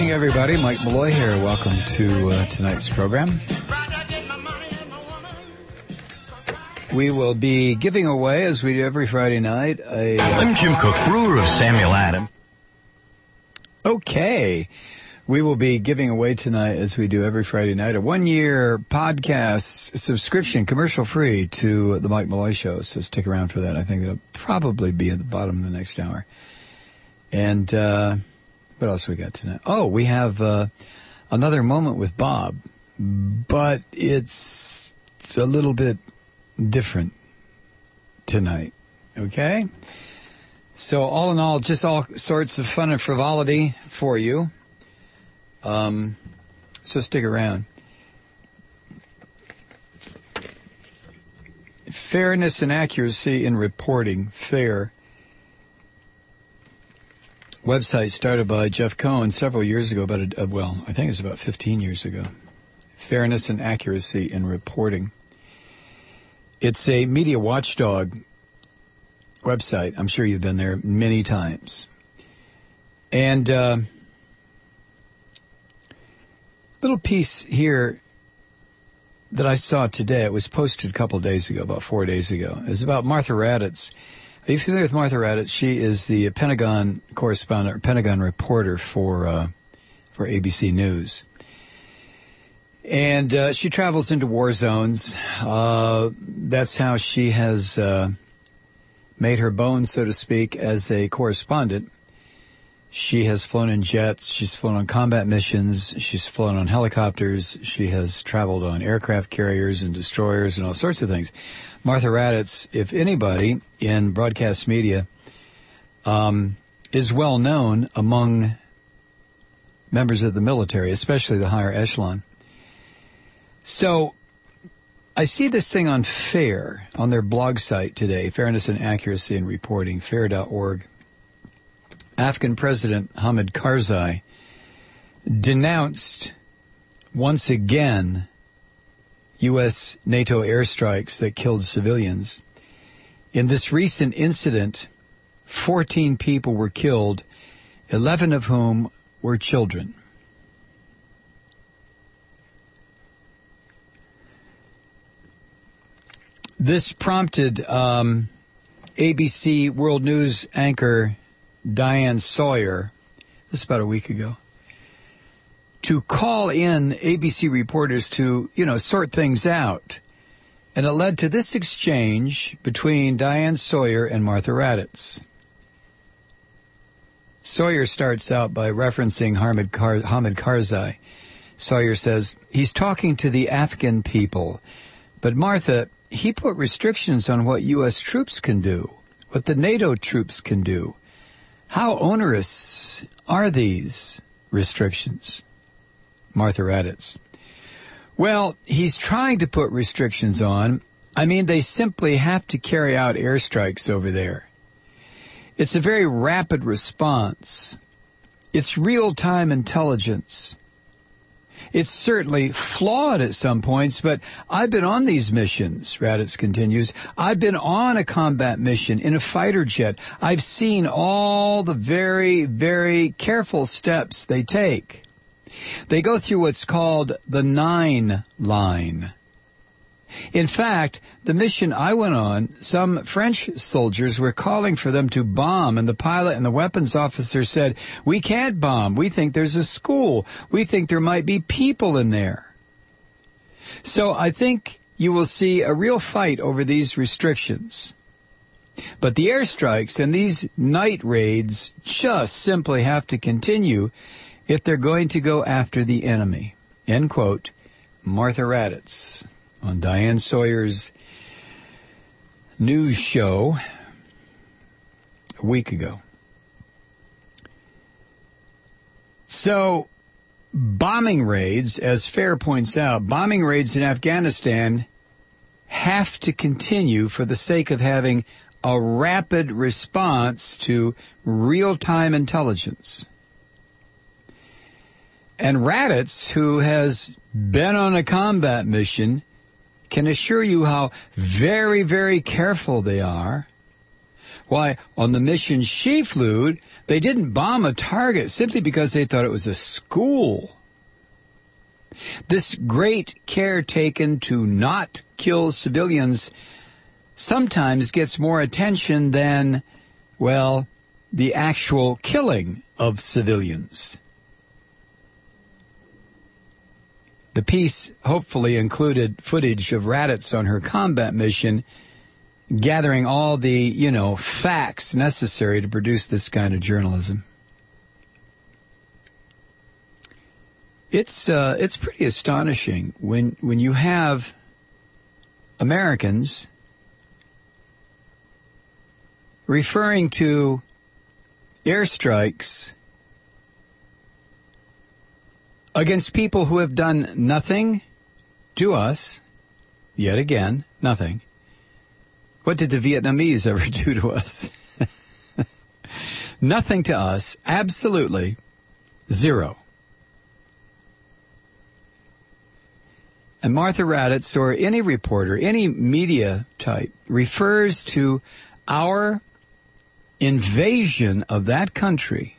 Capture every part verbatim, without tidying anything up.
evening, everybody. Mike Malloy here. Welcome to uh, tonight's program. We will be giving away, as we do every Friday night, a... Uh, I'm Jim Cook, brewer of Samuel Adams. Okay. We will be giving away tonight, as we do every Friday night, a one-year podcast subscription, commercial-free, to the Mike Malloy Show. So stick around for that. I think it'll probably be at the bottom of the next hour. And uh, what else we got tonight? Oh, we have uh, another moment with Bob, but it's, it's a little bit different tonight. Okay? So all in all, just all sorts of fun and frivolity for you. Um, so stick around. Fairness and accuracy in reporting. FAIR. Website started by Jeff Cohen several years ago, about a, well, I think it was about fifteen years ago. Fairness and accuracy in reporting. It's a media watchdog website. I'm sure you've been there many times. And uh, little piece here that I saw today, it was posted a couple of days ago, about four days ago. It's about Martha Raddatz. Are you familiar with Martha Raddatz? She is the Pentagon correspondent, or Pentagon reporter for uh, for A B C News. And uh, she travels into war zones. Uh, that's how she has uh, made her bones, so to speak, as a correspondent. She has flown in jets. She's flown on combat missions. She's flown on helicopters. She has traveled on aircraft carriers and destroyers and all sorts of things. Martha Raddatz, if anybody in broadcast media, um, is well known among members of the military, especially the higher echelon. So I see this thing on FAIR, on their blog site today, Fairness and Accuracy in Reporting, fair dot org. Afghan President Hamid Karzai denounced once again U S NATO airstrikes that killed civilians. In this recent incident, fourteen people were killed, eleven of whom were children. This prompted um, A B C World News anchor Diane Sawyer, this is about a week ago, to call in A B C reporters to, you know, sort things out. And it led to this exchange between Diane Sawyer and Martha Raddatz. Sawyer starts out by referencing Hamid, Kar- Hamid Karzai. Sawyer says, he's talking to the Afghan people. But Martha, he put restrictions on what U S troops can do, what the NATO troops can do. How onerous are these restrictions? Martha Raddatz. Well, he's trying to put restrictions on. I mean, they simply have to carry out airstrikes over there. It's a very rapid response. It's real-time intelligence. It's certainly flawed at some points, but I've been on these missions, Raddatz continues. I've been on a combat mission in a fighter jet. I've seen all the very, very careful steps they take. They go through what's called the nine line. In fact, the mission I went on, some French soldiers were calling for them to bomb, and the pilot and the weapons officer said, we can't bomb. We think there's a school. We think there might be people in there. So I think you will see a real fight over these restrictions. But the airstrikes and these night raids just simply have to continue if they're going to go after the enemy. End quote. Martha Raddatz on Diane Sawyer's news show a week ago. So, bombing raids, as FAIR points out, bombing raids in Afghanistan have to continue for the sake of having a rapid response to real-time intelligence. And Raddatz, who has been on a combat mission, can assure you how very, very careful they are, Why, on the mission she flew, they didn't bomb a target simply because they thought it was a school. This great care taken to not kill civilians sometimes gets more attention than, well, the actual killing of civilians. The piece hopefully included footage of Raddatz on her combat mission, gathering all the, you know, facts necessary to produce this kind of journalism. It's uh, it's pretty astonishing when when you have Americans referring to airstrikes against people who have done nothing to us, yet again, nothing. What did the Vietnamese ever do to us? Nothing to us, absolutely zero. And Martha Raddatz, or any reporter, any media type, refers to our invasion of that country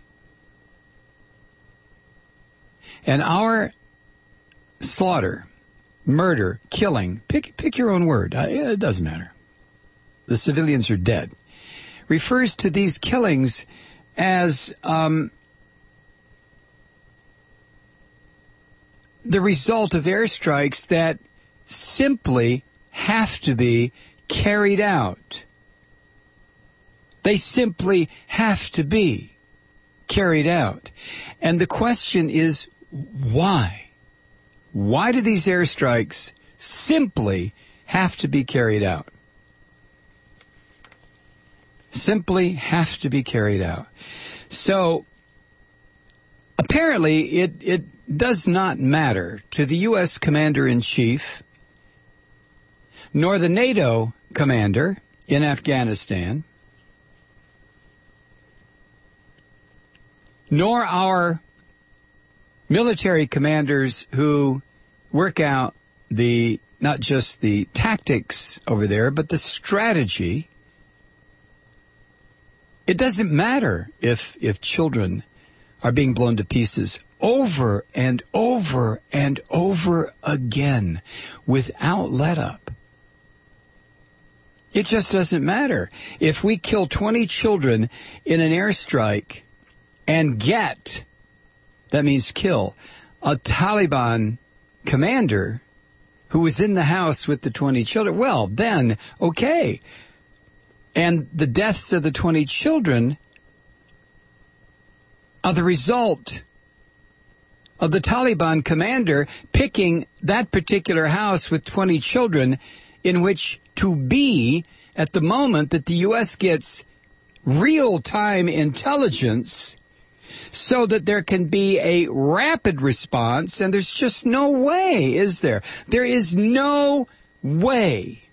and our slaughter, murder, killing, pick pick your own word, it doesn't matter. The civilians are dead. Refers to these killings as um, the result of airstrikes that simply have to be carried out. They simply have to be carried out. And the question is, why? Why do these airstrikes simply have to be carried out? Simply have to be carried out. So, apparently, it, it does not matter to the U S Commander-in-Chief, nor the NATO commander in Afghanistan, nor our military commanders who work out the, not just the tactics over there, but the strategy. It doesn't matter if, if children are being blown to pieces over and over and over again without let up. It just doesn't matter. If we kill twenty children in an airstrike and get, that means kill, a Taliban commander who was in the house with the twenty children, well, then, okay. And the deaths of the twenty children are the result of the Taliban commander picking that particular house with twenty children in which to be at the moment that the U S gets real-time intelligence so that there can be a rapid response, and there's just no way, is there? There is no way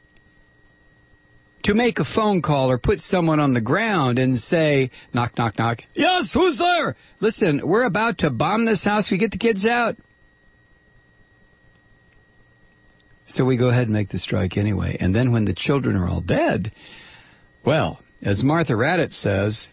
to make a phone call or put someone on the ground and say, knock, knock, knock, yes, who's there? Listen, we're about to bomb this house. We get the kids out. So we go ahead and make the strike anyway. And then when the children are all dead, well, as Martha Raddatz says,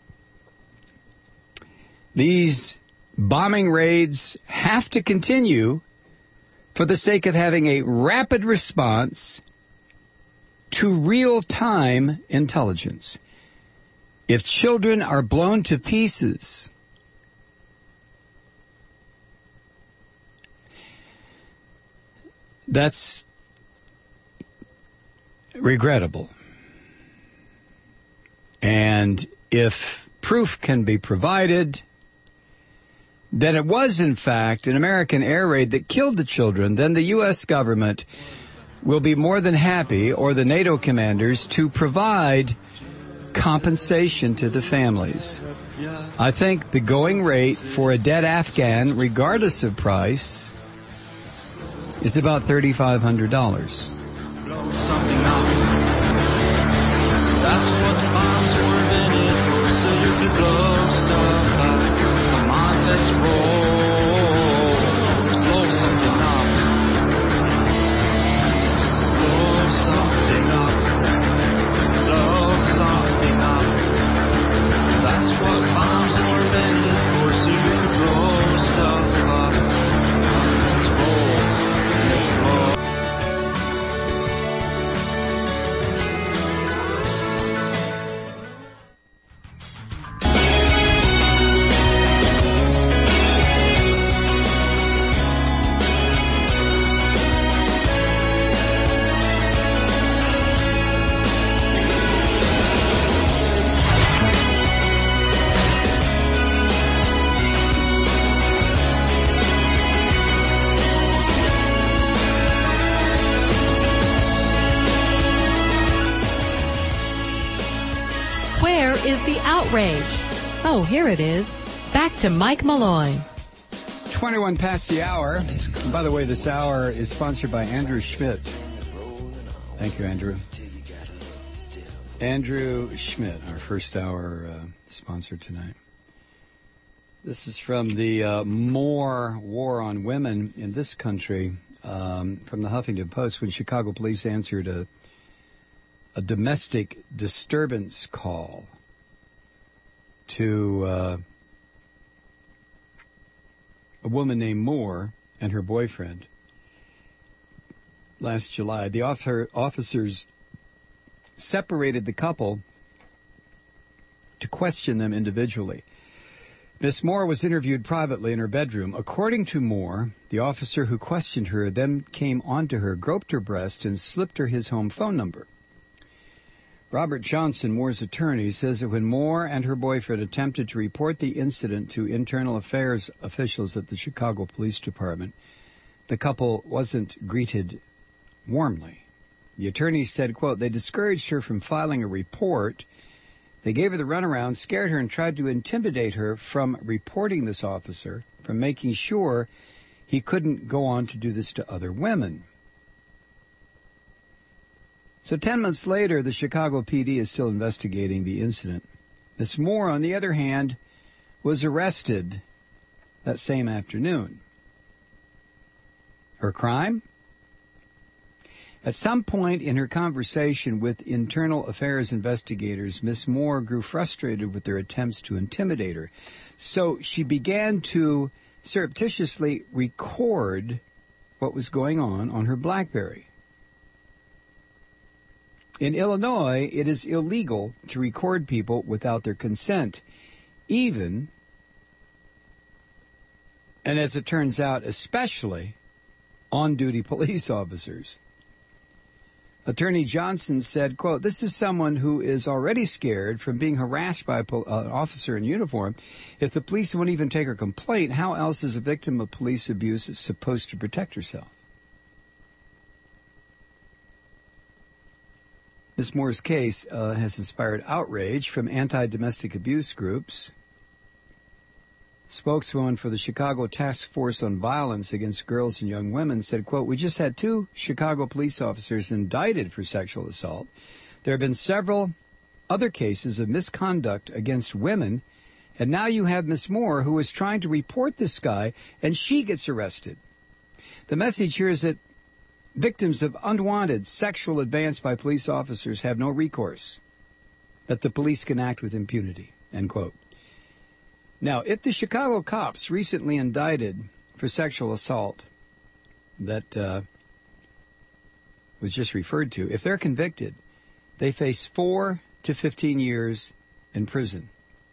these bombing raids have to continue for the sake of having a rapid response to real-time intelligence. If children are blown to pieces, that's regrettable. And if proof can be provided that it was, in fact, an American air raid that killed the children, then the U S government will be more than happy, or the NATO commanders, to provide compensation to the families. I think the going rate for a dead Afghan, regardless of price, is about three thousand five hundred dollars. That's what the bombs were invented for, so you could blow stuff up. Come on, let's roll. Let's blow something up. Blow something up. Blow something outrage. Oh, here it is. Back to Mike Malloy. twenty-one past the hour. And by the way, this hour is sponsored by Andrew Schmidt. Thank you, Andrew. Andrew Schmidt, our first hour uh, sponsor tonight. This is from the uh, More War on Women in this country, um, from the Huffington Post, when Chicago police answered a, a domestic disturbance call to uh, a woman named Moore and her boyfriend last July. The officer, officers separated the couple to question them individually. Miss Moore was interviewed privately in her bedroom. According to Moore, the officer who questioned her then came onto her, groped her breast, and slipped her his home phone number. Robert Johnson, Moore's attorney, says that when Moore and her boyfriend attempted to report the incident to internal affairs officials at the Chicago Police Department, the couple wasn't greeted warmly. The attorney said, quote, they discouraged her from filing a report. They gave her the runaround, scared her, and tried to intimidate her from reporting this officer, from making sure he couldn't go on to do this to other women. So ten months later, the Chicago P D is still investigating the incident. Miss Moore, on the other hand, was arrested that same afternoon. Her crime? At some point in her conversation with internal affairs investigators, Miss Moore grew frustrated with their attempts to intimidate her. So she began to surreptitiously record what was going on on her BlackBerry. In Illinois, it is illegal to record people without their consent, even, and as it turns out, especially on-duty police officers. Attorney Johnson said, quote, this is someone who is already scared from being harassed by an officer in uniform. If the police won't even take her complaint, how else is a victim of police abuse supposed to protect herself? Miss Moore's case uh, has inspired outrage from anti-domestic abuse groups. Spokeswoman for the Chicago Task Force on Violence Against Girls and Young Women said, quote, we just had two Chicago police officers indicted for sexual assault. There have been several other cases of misconduct against women, and now you have Miss Moore, who is trying to report this guy, and she gets arrested. The message here is that victims of unwanted sexual advance by police officers have no recourse, that the police can act with impunity, end quote. Now, if the Chicago cops recently indicted for sexual assault that uh, was just referred to, if they're convicted, they face four to fifteen years in prison,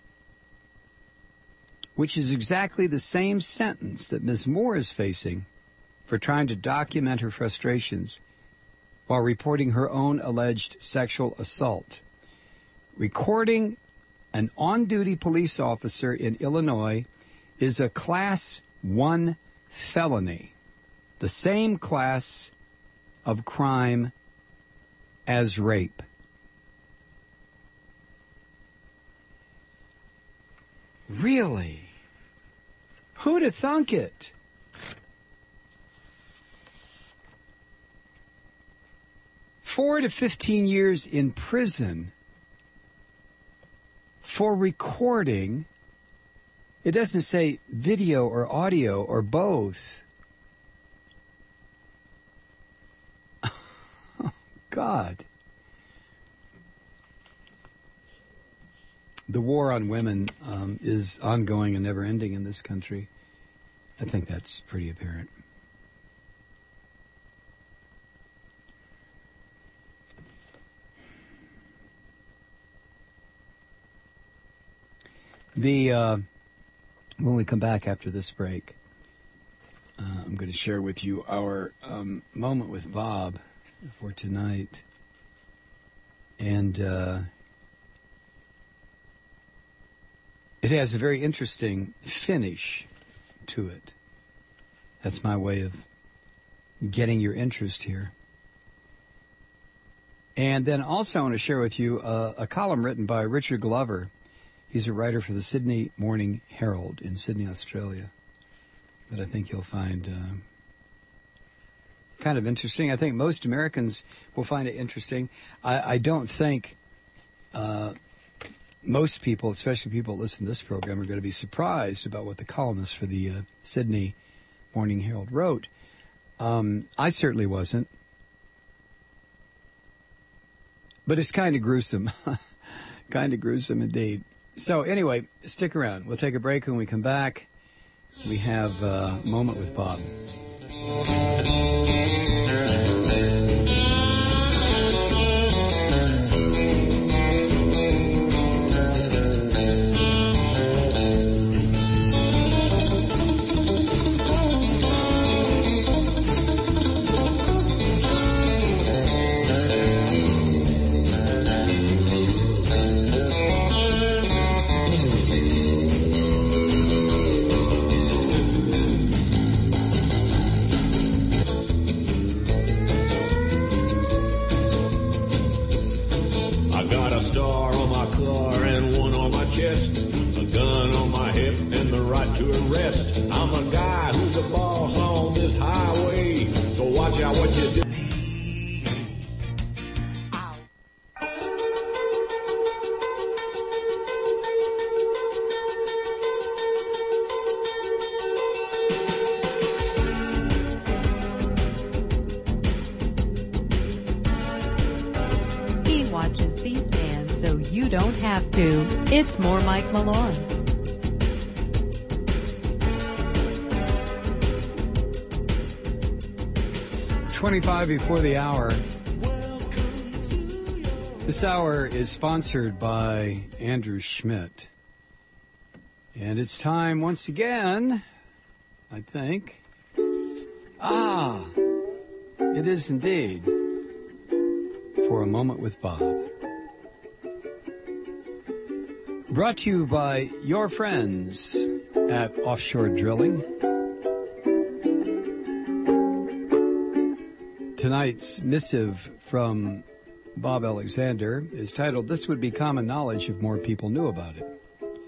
which is exactly the same sentence that Miz Moore is facing for trying to document her frustrations while reporting her own alleged sexual assault. Recording an on-duty police officer in Illinois is a class one felony, the same class of crime as rape. Really? Who'd have thunk it? Four to fifteen years in prison for recording. It doesn't say video or audio or both. Oh, God. The war on women um, is ongoing and never ending in this country. I think that's pretty apparent. The uh, when we come back after this break, uh, I'm going to share with you our um, moment with Bob for tonight. And uh, it has a very interesting finish to it. That's my way of getting your interest here. And then also I want to share with you uh, a column written by Richard Glover. He's a writer for the Sydney Morning Herald in Sydney, Australia, that I think you'll find uh, kind of interesting. I think most Americans will find it interesting. I, I don't think uh, most people, especially people that listen to this program, are going to be surprised about what the columnist for the uh, Sydney Morning Herald wrote. Um, I certainly wasn't. But it's kind of gruesome. Kind of gruesome indeed. So anyway, stick around. We'll take a break. When we come back, we have uh, a moment with Bob. I'm a guy who's a boss on this highway, so watch out what you do. He watches C-SPAN so you don't have to. It's more Mike Malone. twenty-five before the hour. This hour is sponsored by Andrew Schmidt. And it's time once again, I think. Ah, it is indeed for a moment with Bob. Brought to you by your friends at Offshore Drilling. Tonight's missive from Bob Alexander is titled, "This Would Be Common Knowledge if More People Knew About It."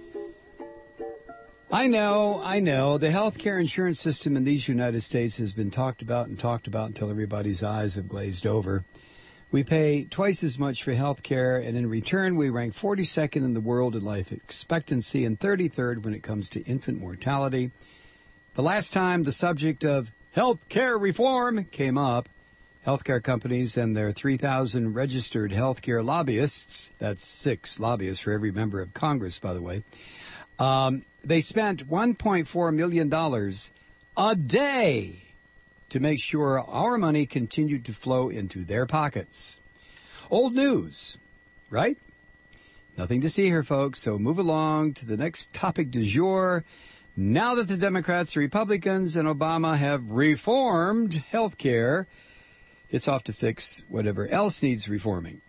I know, I know, the healthcare insurance system in these United States has been talked about and talked about until everybody's eyes have glazed over. We pay twice as much for healthcare, and in return we rank forty-second in the world in life expectancy and thirty-third when it comes to infant mortality. The last time the subject of healthcare reform came up, healthcare companies and their three thousand registered healthcare lobbyists, that's six lobbyists for every member of Congress, by the way, um, they spent one point four million dollars a day to make sure our money continued to flow into their pockets. Old news, right? Nothing to see here, folks, so move along to the next topic du jour. Now that the Democrats, the Republicans, and Obama have reformed health care, it's off to fix whatever else needs reforming.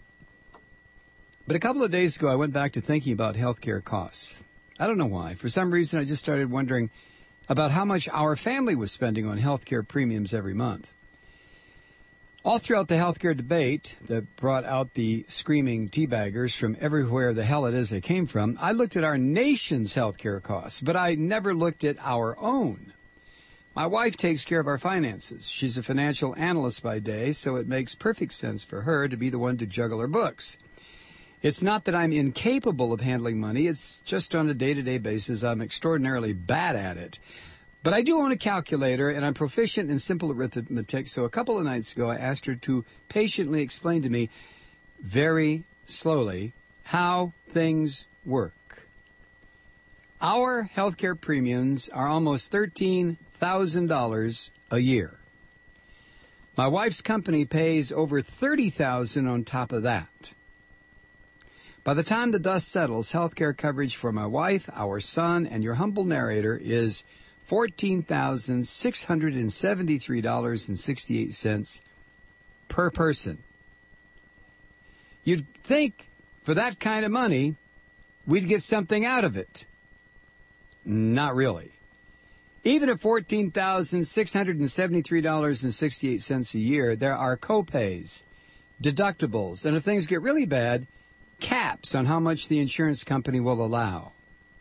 But a couple of days ago, I went back to thinking about healthcare costs. I don't know why. For some reason, I just started wondering about how much our family was spending on healthcare premiums every month. All throughout the healthcare debate that brought out the screaming teabaggers from everywhere the hell it is they came from, I looked at our nation's healthcare costs, but I never looked at our own. My wife takes care of our finances. She's a financial analyst by day, so it makes perfect sense for her to be the one to juggle her books. It's not that I'm incapable of handling money. It's just on a day-to-day basis, I'm extraordinarily bad at it. But I do own a calculator, and I'm proficient in simple arithmetic, so a couple of nights ago I asked her to patiently explain to me, very slowly, how things work. Our healthcare premiums are almost thirteen thousand dollars a year. My wife's company pays over thirty thousand dollars on top of that. By the time the dust settles, healthcare coverage for my wife, our son, and your humble narrator is fourteen thousand six hundred seventy-three dollars and sixty-eight cents per person. You'd think for that kind of money, we'd get something out of it. Not really. Even at fourteen thousand six hundred seventy-three dollars and sixty-eight cents a year, there are co-pays, deductibles, and if things get really bad, caps on how much the insurance company will allow.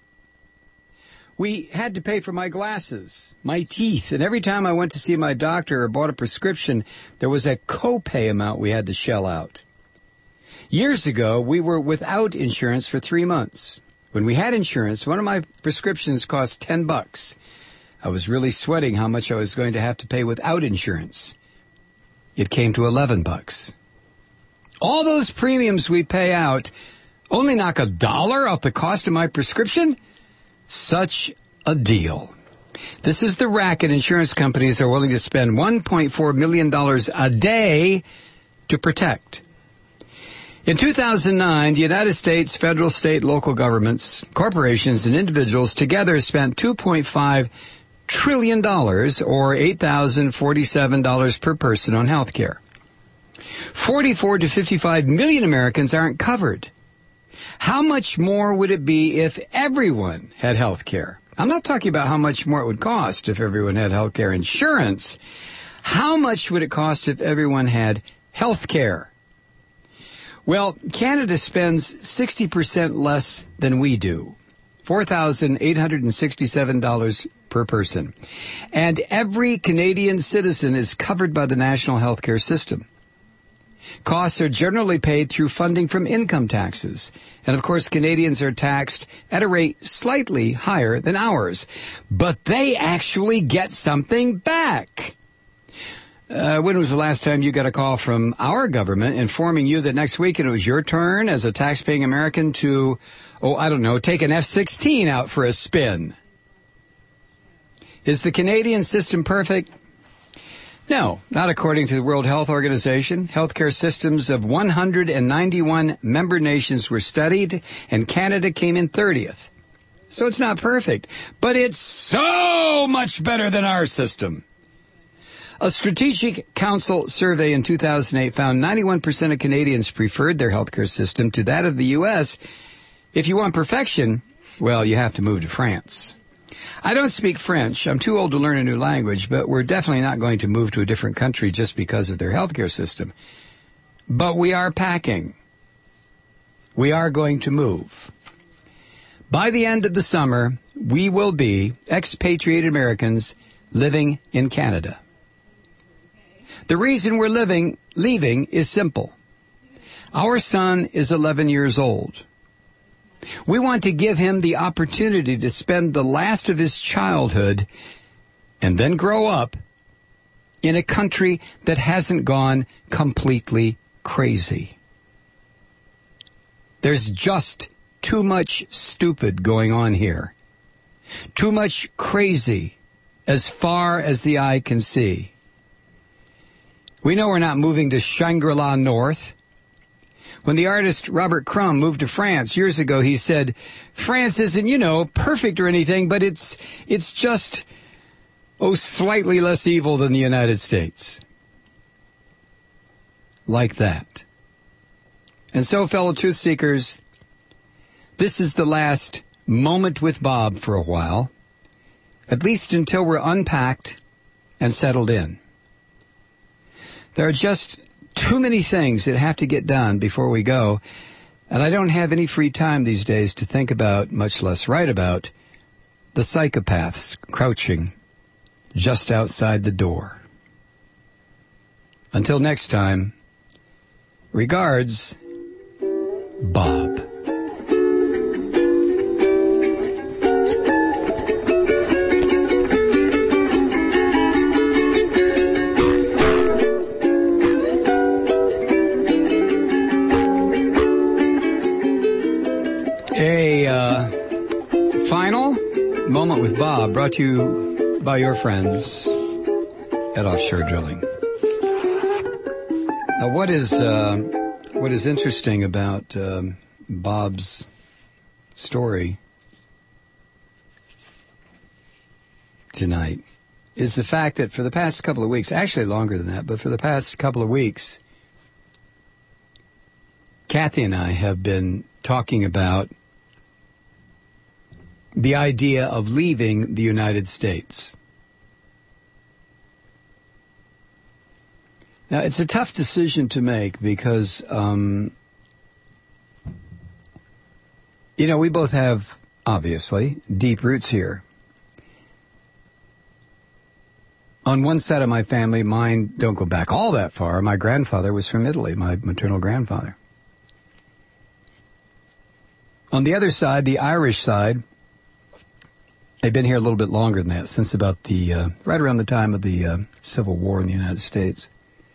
We had to pay for my glasses, my teeth, and every time I went to see my doctor or bought a prescription, there was a copay amount we had to shell out. Years ago, we were without insurance for three months. When we had insurance, one of my prescriptions cost ten bucks. I was really sweating how much I was going to have to pay without insurance. It came to eleven bucks. All those premiums we pay out only knock a dollar off the cost of my prescription? Such a deal. This is the racket insurance companies are willing to spend one point four million dollars a day to protect. In two thousand nine, the United States federal, state, local governments, corporations, and individuals together spent two point five trillion dollars, or eight thousand forty-seven dollars per person, on health care. forty-four to fifty-five million Americans aren't covered. How much more would it be if everyone had health care? I'm not talking about how much more it would cost if everyone had health care insurance. How much would it cost if everyone had health care? Well, Canada spends sixty percent less than we do, four thousand eight hundred sixty-seven dollars per person. And every Canadian citizen is covered by the national health care system. Costs are generally paid through funding from income taxes. And of course, Canadians are taxed at a rate slightly higher than ours. But they actually get something back. Uh, when was the last time you got a call from our government informing you that next week it was your turn as a taxpaying American to, oh, I don't know, take an F sixteen out for a spin? Is the Canadian system perfect? No, not according to the World Health Organization. Healthcare systems of one hundred ninety-one member nations were studied, and Canada came in thirtieth. So it's not perfect, but it's so much better than our system. A Strategic Council survey in two thousand eight found ninety-one percent of Canadians preferred their healthcare system to that of the U S. If you want perfection, well, you have to move to France. I don't speak French. I'm too old to learn a new language, but we're definitely not going to move to a different country just because of their healthcare system. But we are packing. We are going to move. By the end of the summer, we will be expatriated Americans living in Canada. The reason we're living, leaving is simple. Our son is eleven years old. We want to give him the opportunity to spend the last of his childhood and then grow up in a country that hasn't gone completely crazy. There's just too much stupid going on here. Too much crazy as far as the eye can see. We know we're not moving to Shangri-La North. When the artist Robert Crumb moved to France years ago, he said, France isn't, you know, perfect or anything, but it's it's just, oh, slightly less evil than the United States. Like that. And so, fellow truth seekers, this is the last moment with Bob for a while, at least until we're unpacked and settled in. There are just too many things that have to get done before we go, and I don't have any free time these days to think about, much less write about, the psychopaths crouching just outside the door. Until next time, regards, Bob. A uh, final moment with Bob brought to you by your friends at Offshore Drilling. Now, what is uh, what is interesting about um, Bob's story tonight is the fact that for the past couple of weeks, actually longer than that, but for the past couple of weeks, Kathy and I have been talking about the idea of leaving the United States. Now, it's a tough decision to make because um, You know, we both have, obviously, deep roots here. On one side of my family, mine don't go back all that far. My grandfather was from Italy, my maternal grandfather. On the other side, the Irish side, they've been here a little bit longer than that, since about the, uh, right around the time of the uh, Civil War in the United States.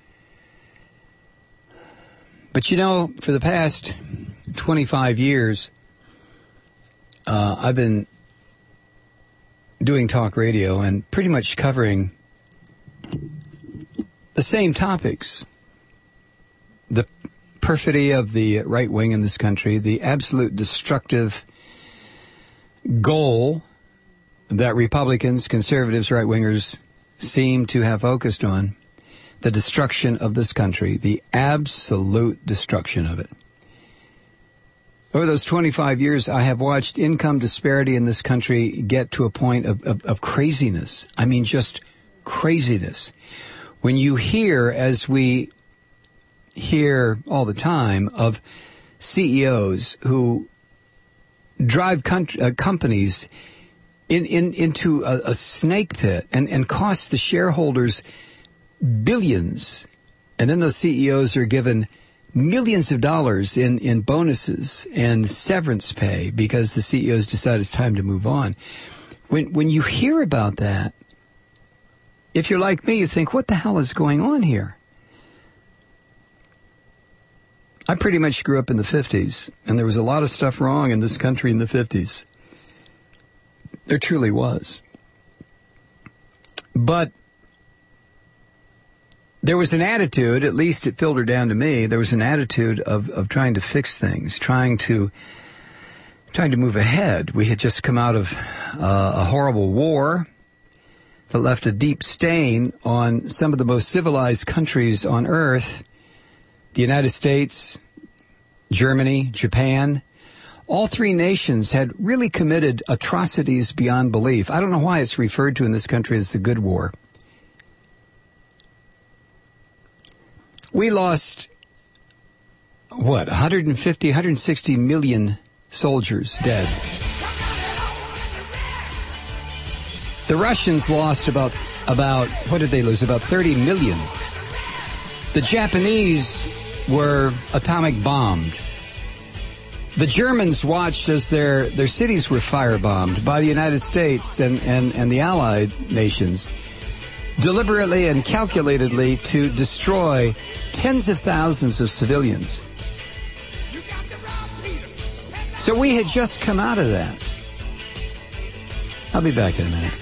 But you know, for the past twenty-five years, uh, I've been doing talk radio and pretty much covering the same topics. The perfidy of the right wing in this country, the absolute destructive goal that Republicans, conservatives, right-wingers seem to have focused on, the destruction of this country, the absolute destruction of it. Over those twenty-five years, I have watched income disparity in this country get to a point of, of, of craziness. I mean, just craziness. When you hear, as we hear all the time, of C E Os who drive com- uh, companies in, in, into a, a snake pit and, and cost the shareholders billions, and then those C E Os are given millions of dollars in, in bonuses and severance pay because the C E Os decide it's time to move on. When when you hear about that, if you're like me, you think, what the hell is going on here? I pretty much grew up in the fifties, and there was a lot of stuff wrong in this country in the fifties. There truly was. But there was an attitude, at least it filtered down to me, there was an attitude of, of trying to fix things, trying to trying to move ahead. We had just come out of uh, a horrible war that left a deep stain on some of the most civilized countries on earth. The United States, Germany, Japan, all three nations had really committed atrocities beyond belief. I don't know why it's referred to in this country as the Good War. We lost, what, one hundred fifty, one hundred sixty million soldiers dead. The Russians lost about, about, what did they lose? About thirty million. The Japanese were atomic bombed. The Germans watched as their, their cities were firebombed by the United States and, and, and the Allied nations, deliberately and calculatedly to destroy tens of thousands of civilians. So we had just come out of that. I'll be back in a minute.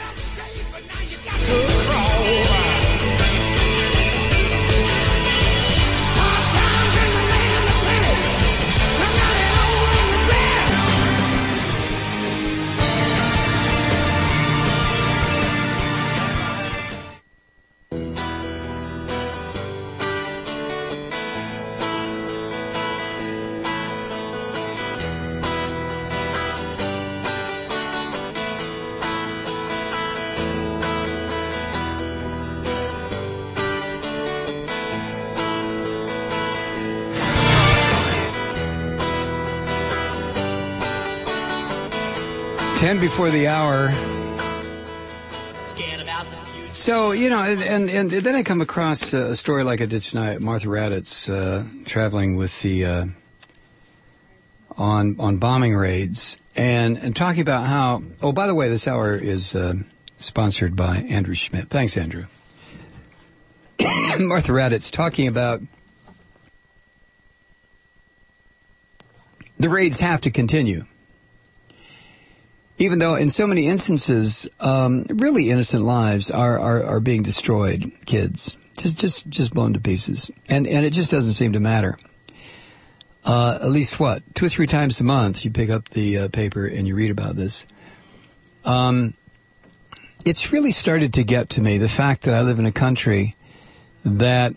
Ten before the hour. So, you know, and, and, and then I come across a story like I did tonight. Martha Raddatz uh, traveling with the, uh, on on bombing raids, and, and talking about how, oh, by the way, this hour is uh, sponsored by Andrew Schmidt. Thanks, Andrew. Martha Raddatz talking about the raids have to continue. Even though in so many instances, um, really innocent lives are, are, are being destroyed, kids, just, just, just blown to pieces. And, and it just doesn't seem to matter. Uh, at least what? Two or three times a month you pick up the uh, paper and you read about this. Um, it's really started to get to me, the fact that I live in a country that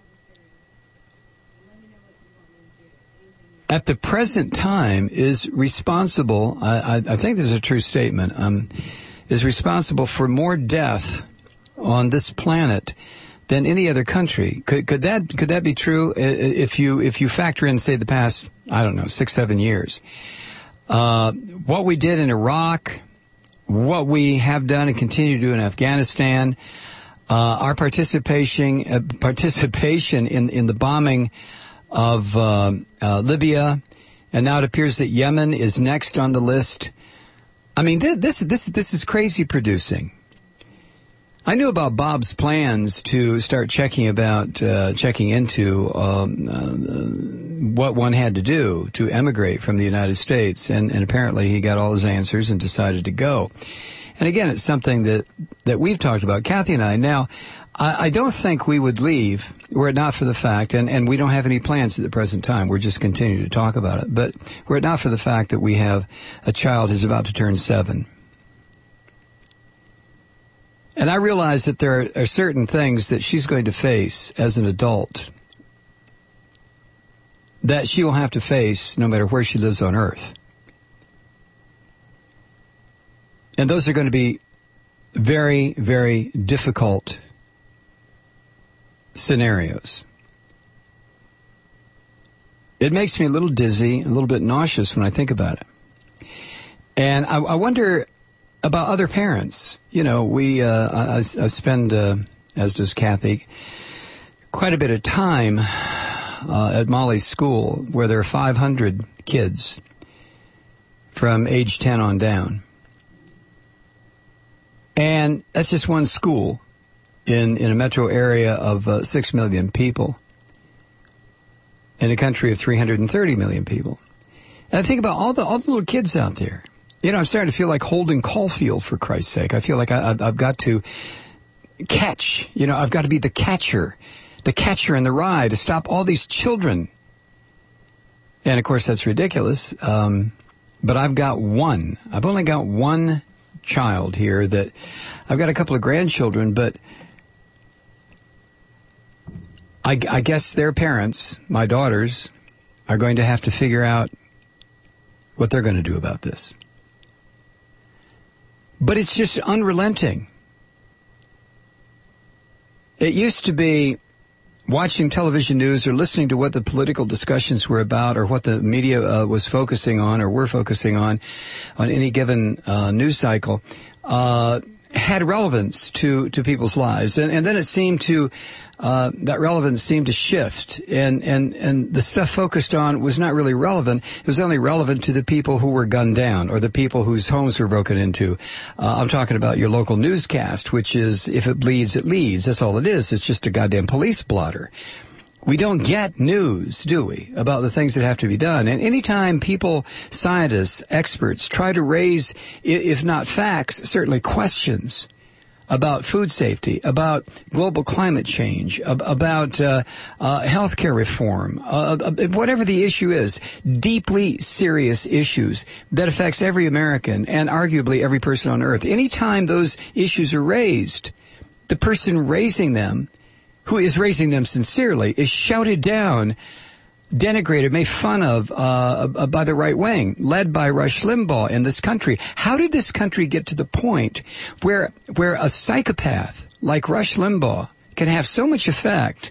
at the present time is responsible, I, I, I think this is a true statement, um, is responsible for more death on this planet than any other country. Could, could that could that be true if you if you factor in, say, the past, I don't know, six, seven years? uh, what we did in Iraq, what we have done and continue to do in Afghanistan, uh, our participation uh, participation in in the bombing of uh, uh, Libya, and now it appears that Yemen is next on the list. I mean, th- this this this is crazy producing. I knew about Bob's plans to start checking about uh, checking into um, uh, what one had to do to emigrate from the United States, and, and apparently he got all his answers and decided to go. And again, it's something that that we've talked about, Kathy and I. Now, I, I don't think we would leave were it not for the fact, and, and we don't have any plans at the present time. We're just continuing to talk about it. But were it not for the fact that we have a child who's about to turn seven. And I realize that there are certain things that she's going to face as an adult that she will have to face no matter where she lives on earth. And those are going to be very, very difficult scenarios. It makes me a little dizzy, a little bit nauseous when I think about it. And I, I wonder about other parents. You know, we, uh, I, I spend, uh, as does Kathy, quite a bit of time uh, at Molly's school where there are five hundred kids from age ten on down. And that's just one school in, in a metro area of uh, six million people in a country of three hundred thirty million people. And I think about all the all the little kids out there. You know, I'm starting to feel like Holden Caulfield, for Christ's sake. I feel like I, I've got to catch, you know, I've got to be the catcher, the catcher in the rye to stop all these children. And, of course, that's ridiculous. Um, but I've got one. I've only got one child here that I've got a couple of grandchildren, but I, I guess their parents, my daughters, are going to have to figure out what they're going to do about this. But it's just unrelenting. It used to be watching television news or listening to what the political discussions were about or what the media uh, was focusing on or were focusing on on any given uh, news cycle uh, had relevance to, to people's lives. And, and then it seemed to, uh, that relevance seemed to shift. And, and, and the stuff focused on was not really relevant. It was only relevant to the people who were gunned down or the people whose homes were broken into. Uh, I'm talking about your local newscast, which is, if it bleeds, it leads. That's all it is. It's just a goddamn police blotter. We don't get news, do we, about the things that have to be done. And anytime people, scientists, experts try to raise, if not facts, certainly questions about food safety, about global climate change, about uh, uh, healthcare reform, uh, whatever the issue is, deeply serious issues that affects every American and arguably every person on earth. Anytime those issues are raised, the person raising them, who is raising them sincerely, is shouted down, denigrated, made fun of uh, by the right wing, led by Rush Limbaugh in this country. How did this country get to the point where where a psychopath like Rush Limbaugh can have so much effect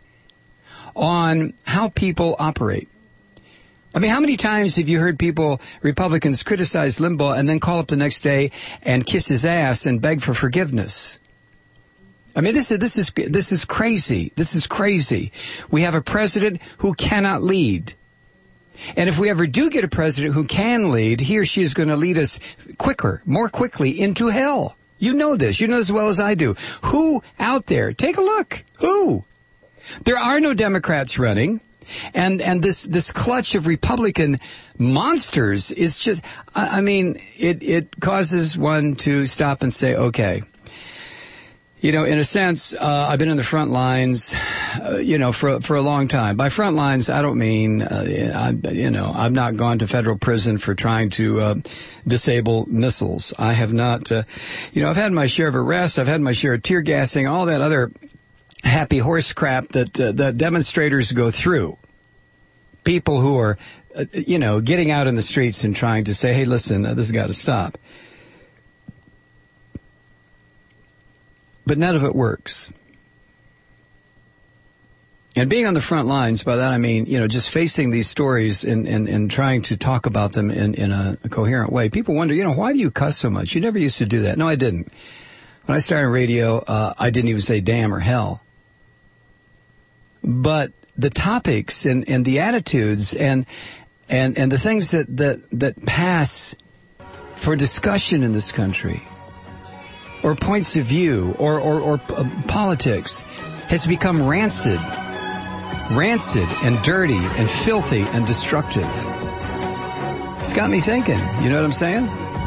on how people operate? I mean, how many times have you heard people, Republicans, criticize Limbaugh and then call up the next day and kiss his ass and beg for forgiveness? I mean, this is, this is, this is crazy. This is crazy. We have a president who cannot lead. And if we ever do get a president who can lead, he or she is going to lead us quicker, more quickly into hell. You know this. You know as well as I do. Who out there? Take a look. Who? There are no Democrats running. And, and this, this clutch of Republican monsters is just, I, I mean, it, it causes one to stop and say, okay. You know, in a sense, uh, I've been in the front lines, uh, you know, for for a long time. By front lines, I don't mean, uh, I, you know, I've not gone to federal prison for trying to uh, disable missiles. I have not, uh, you know, I've had my share of arrests. I've had my share of tear gassing, all that other happy horse crap that uh, the demonstrators go through. People who are, uh, you know, getting out in the streets and trying to say, hey, listen, uh, this has got to stop. But none of it works. And being on the front lines, by that I mean, you know, just facing these stories and, and, and trying to talk about them in, in a, a coherent way. People wonder, you know, why do you cuss so much? You never used to do that. No, I didn't. When I started radio, uh, I didn't even say damn or hell. But the topics and, and the attitudes and and and the things that, that, that pass for discussion in this country, or points of view, or, or, or uh, politics, has become rancid. Rancid and dirty and filthy and destructive. It's got me thinking. You know what I'm saying?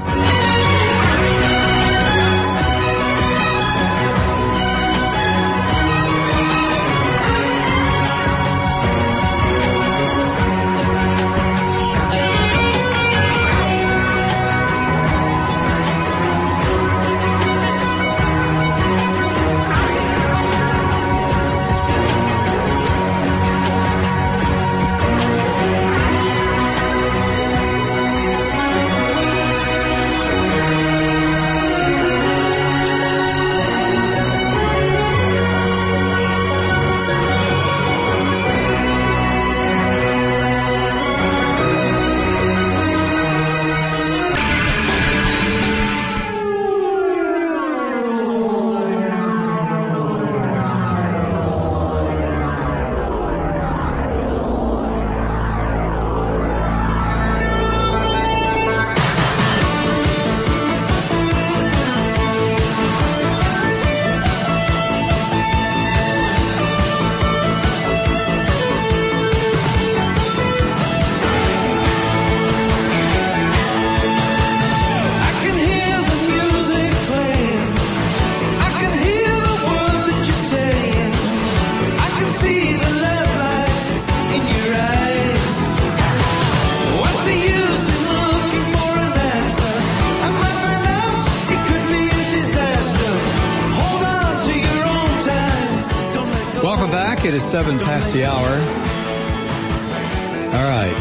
It is seven past the hour. All right.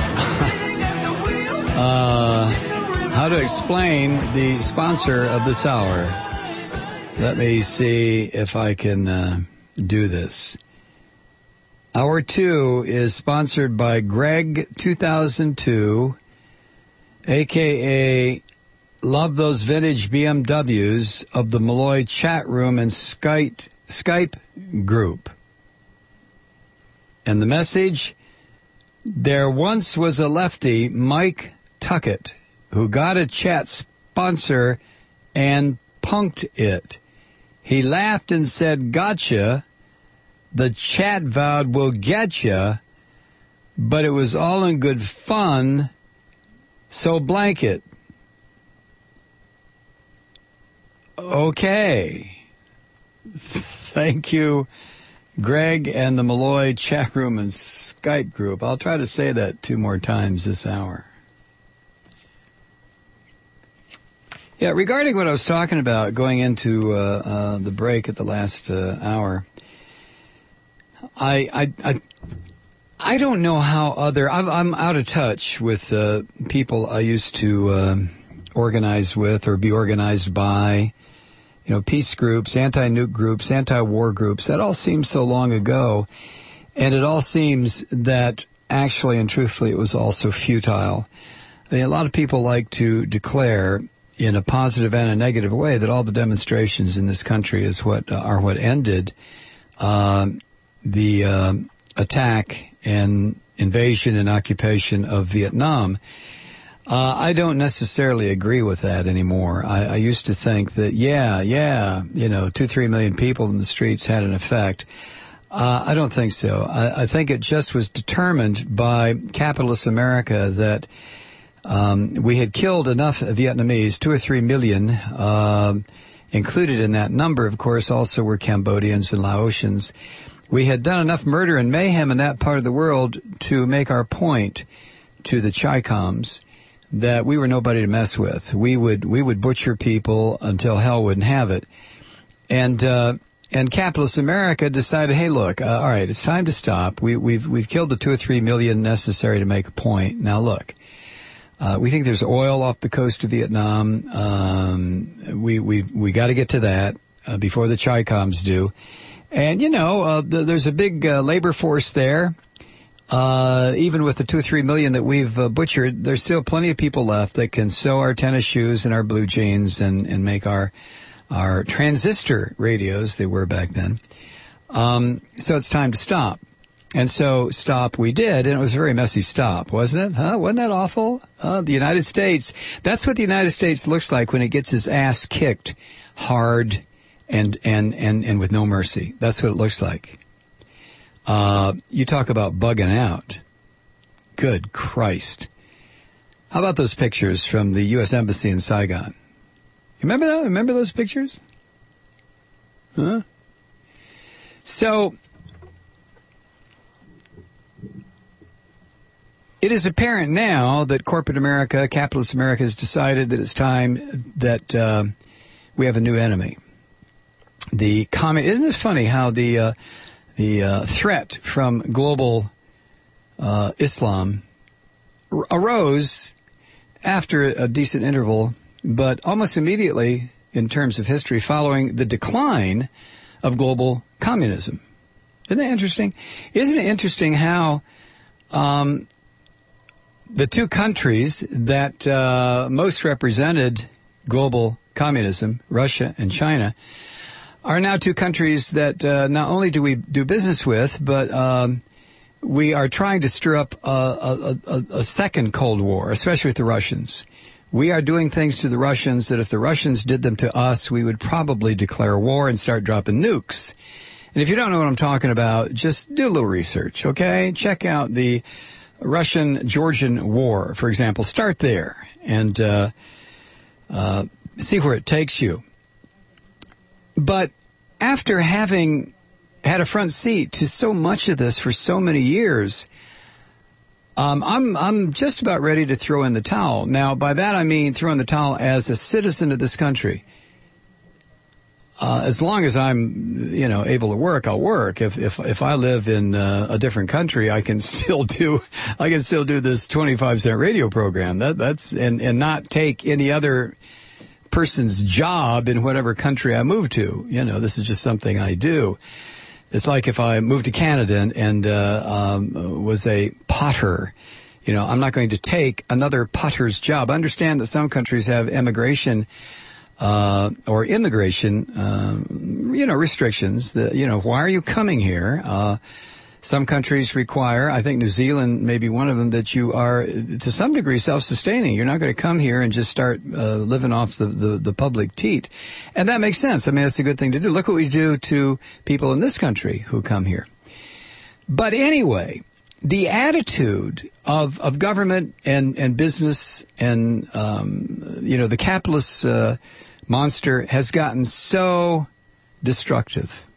uh, how to explain the sponsor of this hour. Let me see if I can uh, do this. Hour two is sponsored by Greg two thousand two, a k a. Love Those Vintage B M Ws of the Malloy chat room and Skype, Skype group. And the message, there once was a lefty, Mike Tuckett, who got a chat sponsor and punked it. He laughed and said, gotcha. The chat vowed we'll get ya, but it was all in good fun, so blanket. Okay. Thank you, Greg and the Malloy chat room and Skype group. I'll try to say that two more times this hour. Yeah, regarding what I was talking about going into uh, uh, the break at the last uh, hour, I, I I I don't know how other I'm, I'm out of touch with uh, people I used to uh, organize with or be organized by. You know, peace groups, anti-nuke groups, anti-war groups, that all seems so long ago. And it all seems that actually and truthfully it was also futile. I mean, a lot of people like to declare in a positive and a negative way that all the demonstrations in this country is what uh, are what ended uh, the uh, attack and invasion and occupation of Vietnam. Uh, I don't necessarily agree with that anymore. I, I used to think that, yeah, yeah, you know, two, three million people in the streets had an effect. Uh, I don't think so. I, I think it just was determined by capitalist America that um, we had killed enough Vietnamese, two or three million. Uh, included in that number, of course, also were Cambodians and Laotians. We had done enough murder and mayhem in that part of the world to make our point to the Chi-Coms that we were nobody to mess with. We would we would butcher people until hell wouldn't have it. And uh, and capitalist America decided, hey, look, uh, all right, it's time to stop. We, we've we've killed the two or three million necessary to make a point. Now look, uh, we think there's oil off the coast of Vietnam. Um, we we we got to get to that uh, before the Chi-Coms do. And, you know, uh, th- there's a big uh, labor force there. Uh, even with the two or three million that we've uh, butchered, there's still plenty of people left that can sew our tennis shoes and our blue jeans and, and make our our transistor radios they were back then. Um, so it's time to stop. And so stop we did, and it was a very messy stop, wasn't it? Huh? Wasn't that awful? Uh, the United States, that's what the United States looks like when it gets its ass kicked hard and, and, and, and with no mercy. That's what it looks like. Uh, you talk about bugging out. Good Christ. How about those pictures from the U S Embassy in Saigon? You remember that? Remember those pictures? Huh? So, it is apparent now that corporate America, capitalist America, has decided that it's time that uh, we have a new enemy. The comment, isn't it funny how the uh, the uh, threat from global uh, Islam r- arose after a decent interval, but almost immediately, in terms of history, following the decline of global communism. Isn't that interesting? Isn't it interesting how um, the two countries that uh, most represented global communism, Russia and China, are now two countries that uh, not only do we do business with, but um, we are trying to stir up a, a, a, a second Cold War, especially with the Russians. We are doing things to the Russians that if the Russians did them to us, we would probably declare war and start dropping nukes. And if you don't know what I'm talking about, just do a little research, okay? Check out the Russian-Georgian War, for example. Start there and uh, uh, see where it takes you. But after having had a front seat to so much of this for so many years, um, I'm I'm just about ready to throw in the towel. Now, by that I mean throw in the towel as a citizen of this country. Uh, as long as I'm, you know, able to work, I'll work. If if if I live in uh, a different country, I can still do I can still do this twenty-five cent radio program. That that's and and not take any other person's job in whatever country I move to. You know, this is just something I do. It's like if I moved to Canada and, and uh, um, was a potter. You know, I'm not going to take another potter's job. I understand that some countries have immigration uh, or immigration, um, you know, restrictions. That, you know, why are you coming here? Uh, Some countries require, I think New Zealand may be one of them, that you are, to some degree, self-sustaining. You're not going to come here and just start uh, living off the, the, the public teat. And that makes sense. I mean, that's a good thing to do. Look what we do to people in this country who come here. But anyway, the attitude of, of government and, and business and, um, you know, the capitalist uh, monster has gotten so destructive.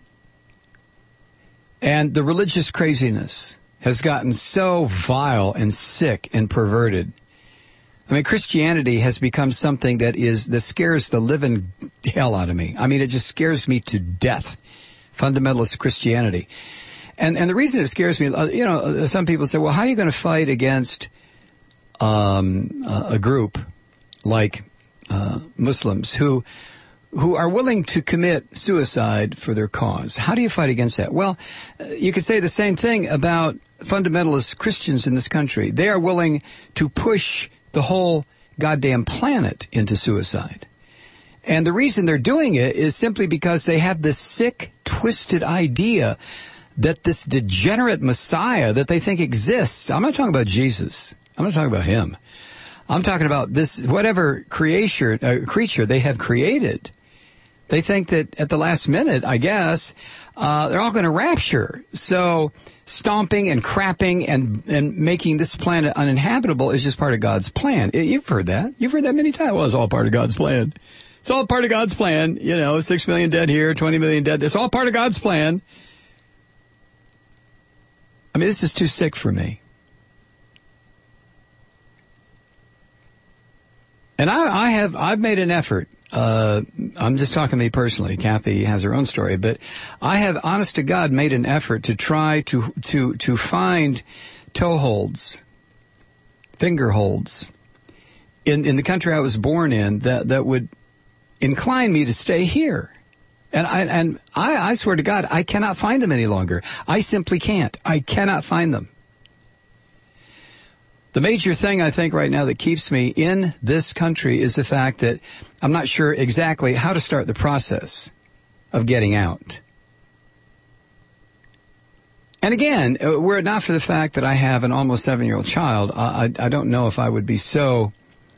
And the religious craziness has gotten so vile and sick and perverted. I mean, Christianity has become something that is, that scares the living hell out of me. I mean, it just scares me to death. Fundamentalist Christianity. And, and the reason it scares me, you know, some people say, well, how are you going to fight against, um, a group like, uh, Muslims who, who are willing to commit suicide for their cause? How do you fight against that? Well, you could say the same thing about fundamentalist Christians in this country. They are willing to push the whole goddamn planet into suicide. And the reason they're doing it is simply because they have this sick, twisted idea that this degenerate Messiah that they think exists. I'm not talking about Jesus. I'm not talking about him. I'm talking about this, whatever creature, uh, creature they have created. They think that at the last minute, I guess, uh, they're all going to rapture. So stomping and crapping and, and making this planet uninhabitable is just part of God's plan. You've heard that. You've heard that many times. Well, it's all part of God's plan. It's all part of God's plan. You know, six million dead here, twenty million dead. It's all part of God's plan. I mean, this is too sick for me. And I, I have, I've made an effort. Uh, I'm just talking to me personally. Kathy has her own story, but I have, honest to God, made an effort to try to, to, to find toeholds, finger holds in, in the country I was born in that, that would incline me to stay here. And I, and I, I swear to God, I cannot find them any longer. I simply can't. I cannot find them. The major thing I think right now that keeps me in this country is the fact that I'm not sure exactly how to start the process of getting out. And again, were it not for the fact that I have an almost seven-year-old child, I, I, I don't know if I would be so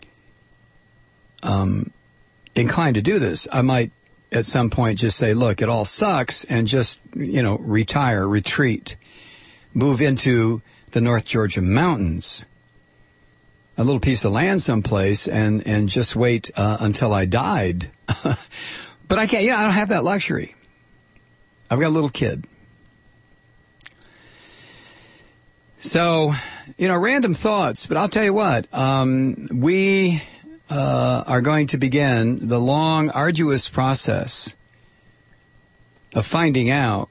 um, inclined to do this. I might at some point just say, look, it all sucks, and just, you know, retire, retreat, move into the North Georgia mountains, a little piece of land someplace, and, and just wait uh, until I died. But I can't, yeah, I don't have that luxury. I've got a little kid. So, you know, random thoughts, but I'll tell you what, um, we uh, are going to begin the long, arduous process of finding out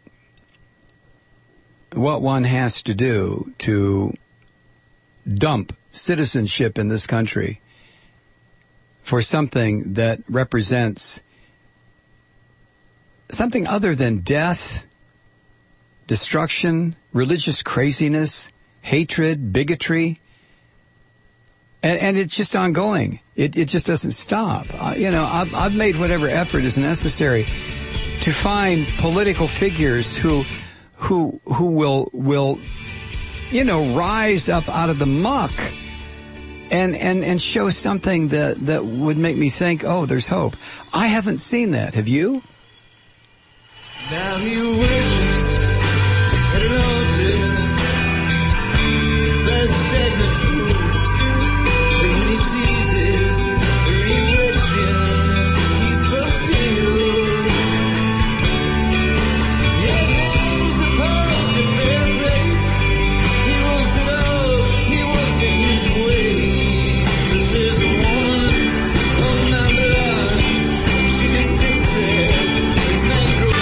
what one has to do to dump citizenship in this country for something that represents something other than death, destruction, religious craziness, hatred, bigotry, and, and it's just ongoing. It, it just doesn't stop. Uh, you know, I've, I've made whatever effort is necessary to find political figures who, who, who will, will, you know, rise up out of the muck and, and, and show something that, that would make me think, oh, there's hope. I haven't seen that. Have you? Now he worships at an altar. There's stagnant pool, and when he sees his reflection, he's fulfilled. Yeah, he's opposed to fair play. He wants it all, he wants it his way. But there's a woman on Mount Vernon. She just sits there, his name grows.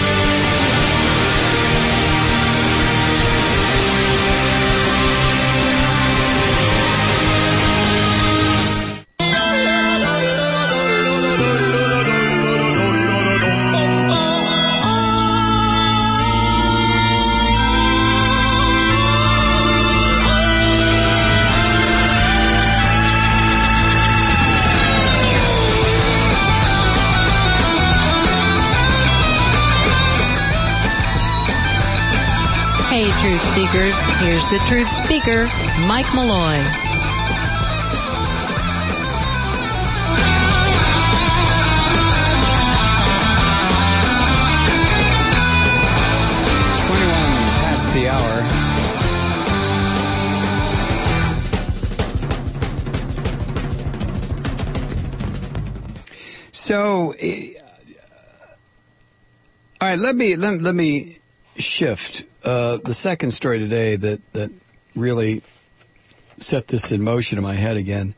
Hey, Truth Seekers, here's the Truth Speaker, Mike Malloy. twenty-one past the hour. So, uh, all right, let me, let, let me shift. Uh, the second story today that, that really set this in motion in my head again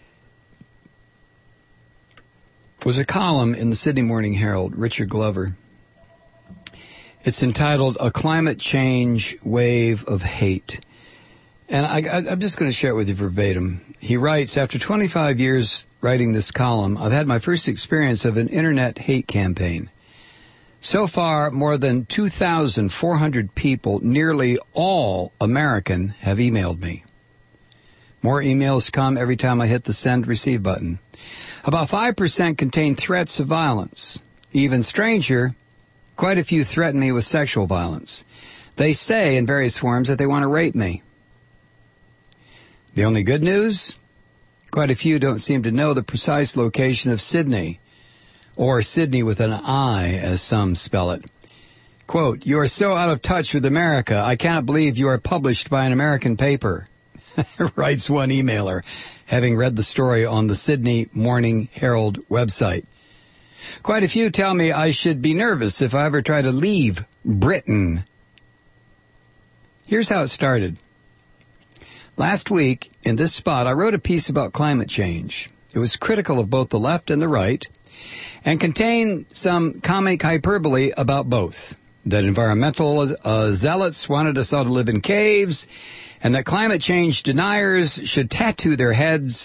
was a column in the Sydney Morning Herald, Richard Glover. It's entitled, A Climate Change Wave of Hate. And I, I, I'm just going to share it with you verbatim. He writes, after twenty-five years writing this column, I've had my first experience of an internet hate campaign. So far, more than two thousand four hundred people, nearly all American, have emailed me. More emails come every time I hit the send receive button. About five percent contain threats of violence. Even stranger, quite a few threaten me with sexual violence. They say in various forms that they want to rape me. The only good news? Quite a few don't seem to know the precise location of Sydney, or Sydney with an I, as some spell it. Quote, you are so out of touch with America, I cannot believe you are published by an American paper, writes one emailer, having read the story on the Sydney Morning Herald website. Quite a few tell me I should be nervous if I ever try to leave Britain. Here's how it started. Last week, in this spot, I wrote a piece about climate change. It was critical of both the left and the right, and contained some comic hyperbole about both. That environmental uh, zealots wanted us all to live in caves, and that climate change deniers should tattoo their heads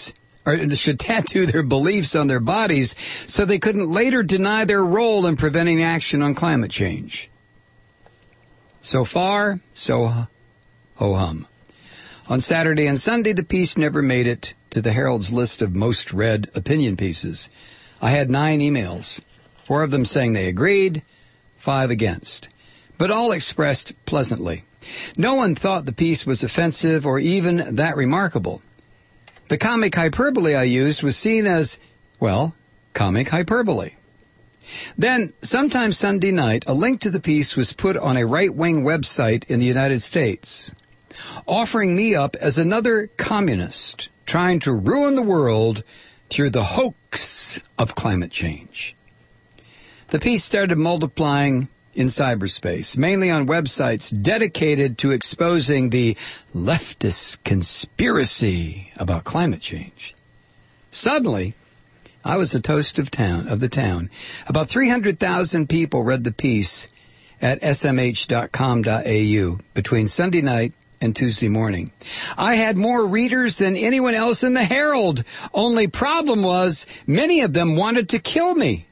or should tattoo their beliefs on their bodies so they couldn't later deny their role in preventing action on climate change. So far, so ho-hum. On Saturday and Sunday, the piece never made it to the Herald's list of most read opinion pieces. I had nine emails, four of them saying they agreed, five against, but all expressed pleasantly. No one thought the piece was offensive or even that remarkable. The comic hyperbole I used was seen as, well, comic hyperbole. Then, sometime Sunday night, a link to the piece was put on a right-wing website in the United States, offering me up as another communist trying to ruin the world through the hoax of climate change. The piece started multiplying in cyberspace, mainly on websites dedicated to exposing the leftist conspiracy about climate change. Suddenly, I was the toast of town of the town. About three hundred thousand people read the piece at s m h dot com dot a u between Sunday night and Tuesday morning. I had more readers than anyone else in the Herald. Only problem was many of them wanted to kill me.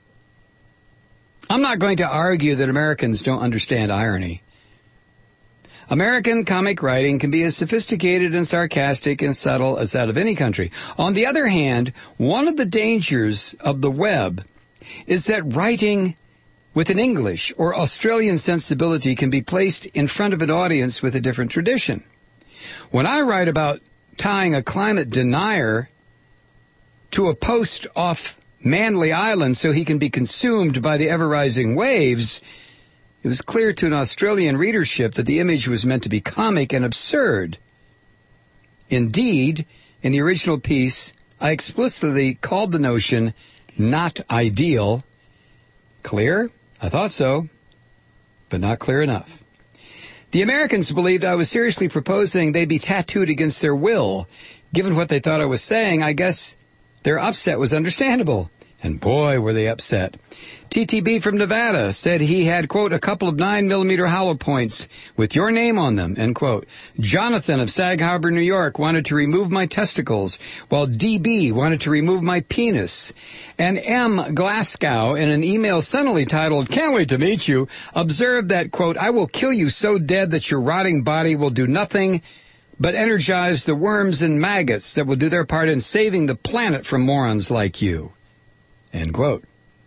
I'm not going to argue that Americans don't understand irony. American comic writing can be as sophisticated and sarcastic and subtle as that of any country. On the other hand, one of the dangers of the web is that writing with an English or Australian sensibility can be placed in front of an audience with a different tradition. When I write about tying a climate denier to a post off Manly Island so he can be consumed by the ever-rising waves, it was clear to an Australian readership that the image was meant to be comic and absurd. Indeed, in the original piece, I explicitly called the notion not ideal. Clear? I thought so, but not clear enough. The Americans believed I was seriously proposing they be tattooed against their will. Given what they thought I was saying, I guess their upset was understandable. And boy, were they upset. T T B from Nevada said he had, quote, a couple of nine millimeter hollow points with your name on them, end quote. Jonathan of Sag Harbor, New York, wanted to remove my testicles, while D B wanted to remove my penis. And M. Glasgow, in an email sunnily titled, Can't Wait to Meet You, observed that, quote, I will kill you so dead that your rotting body will do nothing but energize the worms and maggots that will do their part in saving the planet from morons like you, end quote.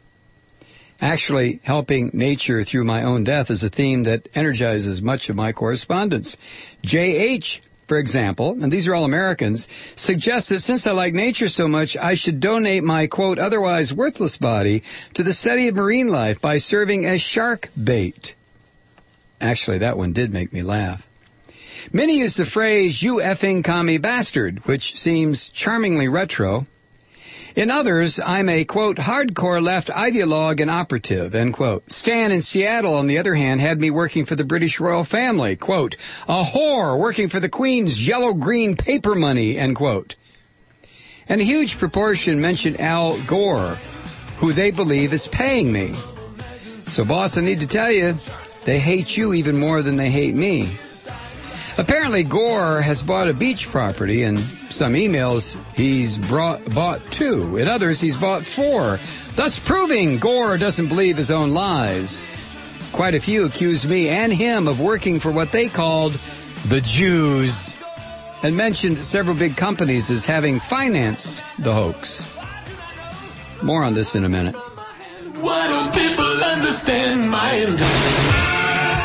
Actually, helping nature through my own death is a theme that energizes much of my correspondence. J H, for example, and these are all Americans, suggests that since I like nature so much, I should donate my, quote, otherwise worthless body to the study of marine life by serving as shark bait. Actually, that one did make me laugh. Many use the phrase, you effing commie bastard, which seems charmingly retro. In others, I'm a, quote, hardcore left ideologue and operative, end quote. Stan in Seattle, on the other hand, had me working for the British royal family, quote, a whore working for the Queen's yellow-green paper money, end quote. And a huge proportion mention Al Gore, who they believe is paying me. So, boss, I need to tell you, they hate you even more than they hate me. Apparently, Gore has bought a beach property. In some emails, he's brought, bought two. In others, he's bought four, thus proving Gore doesn't believe his own lies. Quite a few accused me and him of working for what they called the Jews, and mentioned several big companies as having financed the hoax. More on this in a minute. Why don't people understand my intentions?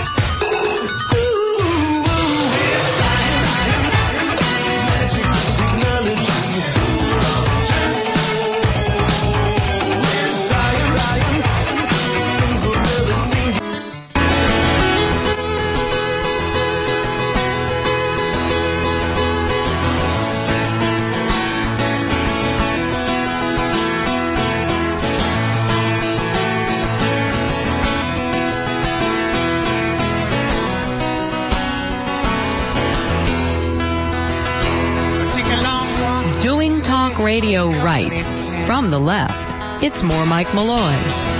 Radio right. From the left, it's more Mike Malloy.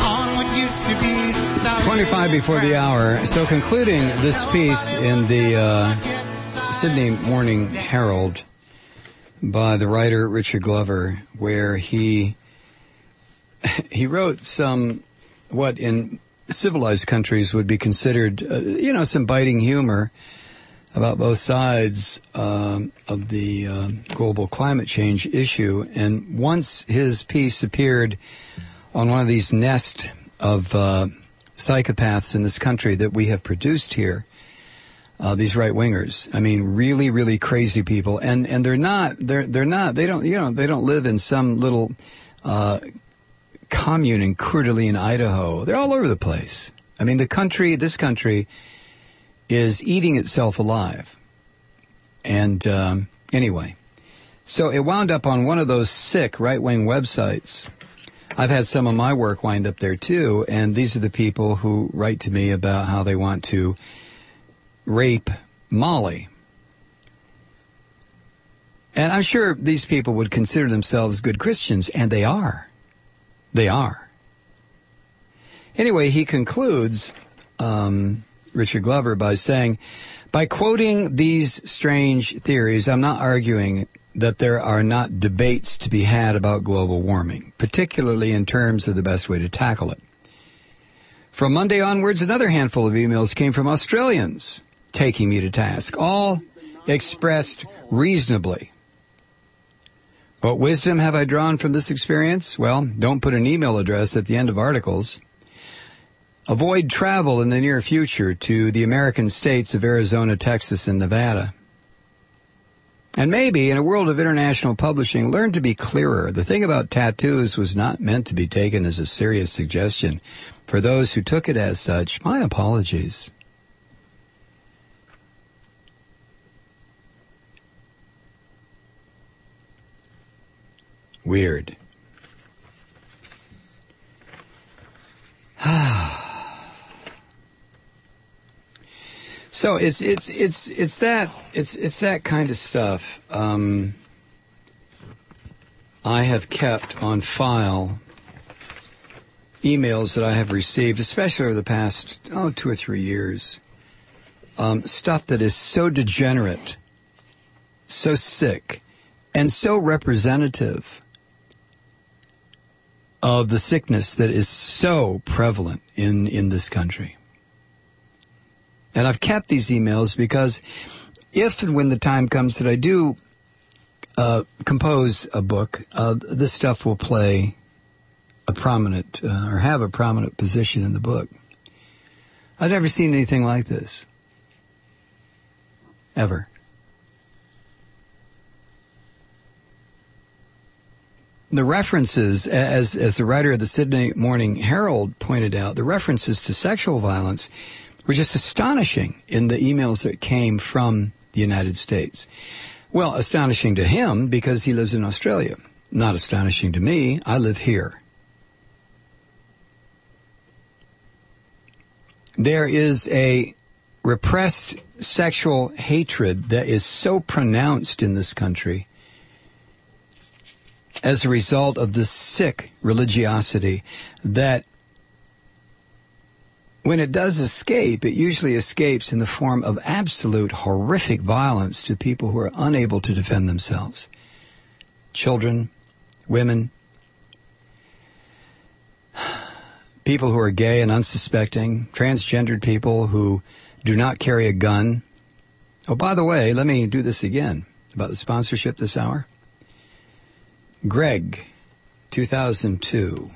twenty-five before the hour. So concluding this piece in the uh, Sydney Morning Herald, by the writer Richard Glover, where he he wrote some what in civilized countries would be considered, uh, you know, some biting humor about both sides um, of the uh, global climate change issue. And once his piece appeared on one of these nest of uh, psychopaths in this country that we have produced here, uh, these right-wingers, I mean, really, really crazy people, and and they're not, they're they're not, they don't, you know, they don't live in some little uh, commune in Coeur d'Alene, Idaho. They're all over the place. I mean, the country, this country, is eating itself alive. And um, anyway, so it wound up on one of those sick right-wing websites. I've had some of my work wind up there too, and these are the people who write to me about how they want to rape Molly. And I'm sure these people would consider themselves good Christians, and they are. They are. Anyway, he concludes, um, Richard Glover, by saying, by quoting these strange theories, I'm not arguing that there are not debates to be had about global warming, particularly in terms of the best way to tackle it. From Monday onwards, another handful of emails came from Australians taking me to task, all expressed reasonably. What wisdom have I drawn from this experience? Well, don't put an email address at the end of articles. Avoid travel in the near future to the American states of Arizona, Texas, and Nevada. And maybe, in a world of international publishing, learn to be clearer. The thing about tattoos was not meant to be taken as a serious suggestion. For those who took it as such, my apologies. Weird. So it's it's it's it's that it's it's that kind of stuff. Um, I have kept on file emails that I have received, especially over the past oh two or three years. Um, stuff that is so degenerate, so sick, and so representative of the sickness that is so prevalent in, in this country. And I've kept these emails because if and when the time comes that I do uh, compose a book, uh, this stuff will play a prominent, uh, or have a prominent position in the book. I've never seen anything like this. Ever. The references, as as the writer of the Sydney Morning Herald pointed out, the references to sexual violence were just astonishing in the emails that came from the United States. Well, astonishing to him because he lives in Australia. Not astonishing to me. I live here. There is a repressed sexual hatred that is so pronounced in this country as a result of this sick religiosity that when it does escape, it usually escapes in the form of absolute horrific violence to people who are unable to defend themselves. Children, women, people who are gay and unsuspecting, transgendered people who do not carry a gun. Oh, by the way, let me do this again about the sponsorship this hour. Greg, two thousand two,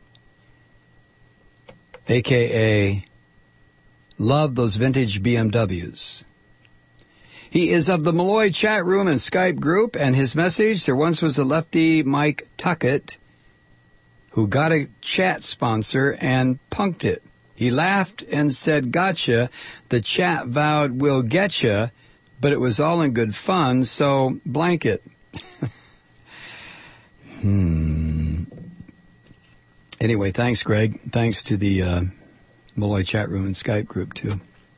a k a. Love those vintage B M Ws. He is of the Malloy chat room and Skype group, and his message, there once was a lefty Mike Tuckett who got a chat sponsor and punked it. He laughed and said, gotcha. The chat vowed, we'll getcha, but it was all in good fun, so blanket. Hmm. Anyway, thanks, Greg. Thanks to the uh, Malloy chat room and Skype group, too.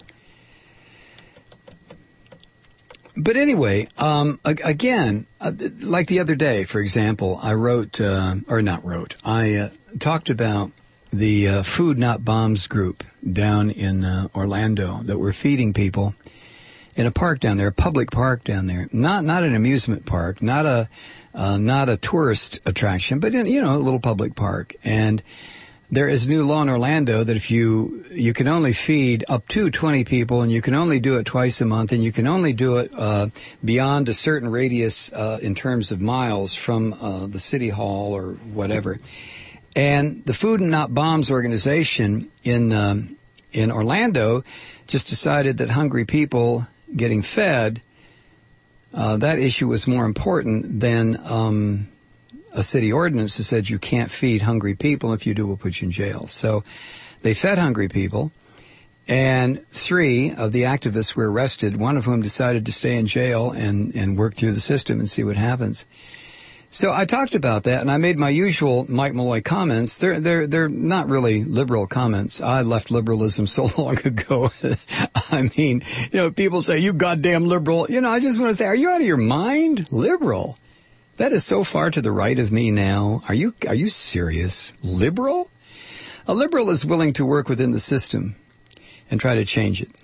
But anyway, um, again, uh, like the other day, for example, I wrote, uh, or not wrote, I uh, talked about the uh, Food Not Bombs group down in uh, Orlando that were feeding people in a park down there, a public park down there. Not not an amusement park, not a uh, not a tourist attraction, but in, you know, a little public park. And there is a new law in Orlando that if you you can only feed up to twenty people, and you can only do it twice a month, and you can only do it uh, beyond a certain radius uh, in terms of miles from uh, the city hall or whatever. And the Food and Not Bombs organization in um, in Orlando just decided that hungry people getting fed, uh, that issue was more important than um, a city ordinance that said you can't feed hungry people. If you do, we'll put you in jail. So they fed hungry people, and three of the activists were arrested, one of whom decided to stay in jail and, and work through the system and see what happens. So I talked about that, and I made my usual Mike Malloy comments. They're they're they're not really liberal comments. I left liberalism so long ago. I mean, you know, people say, you goddamn liberal. You know, I just want to say, are you out of your mind? Liberal? That is so far to the right of me now. Are you are you serious? Liberal? A liberal is willing to work within the system and try to change it.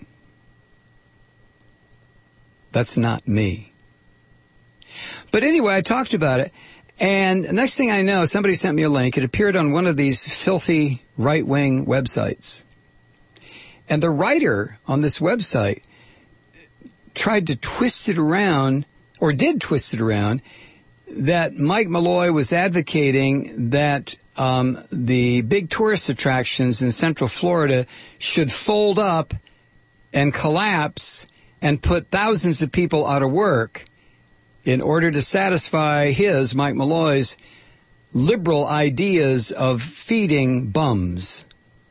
That's not me. But anyway, I talked about it, and the next thing I know, somebody sent me a link. It appeared on one of these filthy right-wing websites. And the writer on this website tried to twist it around, or did twist it around, that Mike Malloy was advocating that um, the big tourist attractions in Central Florida should fold up and collapse and put thousands of people out of work in order to satisfy his, Mike Malloy's, liberal ideas of feeding bums.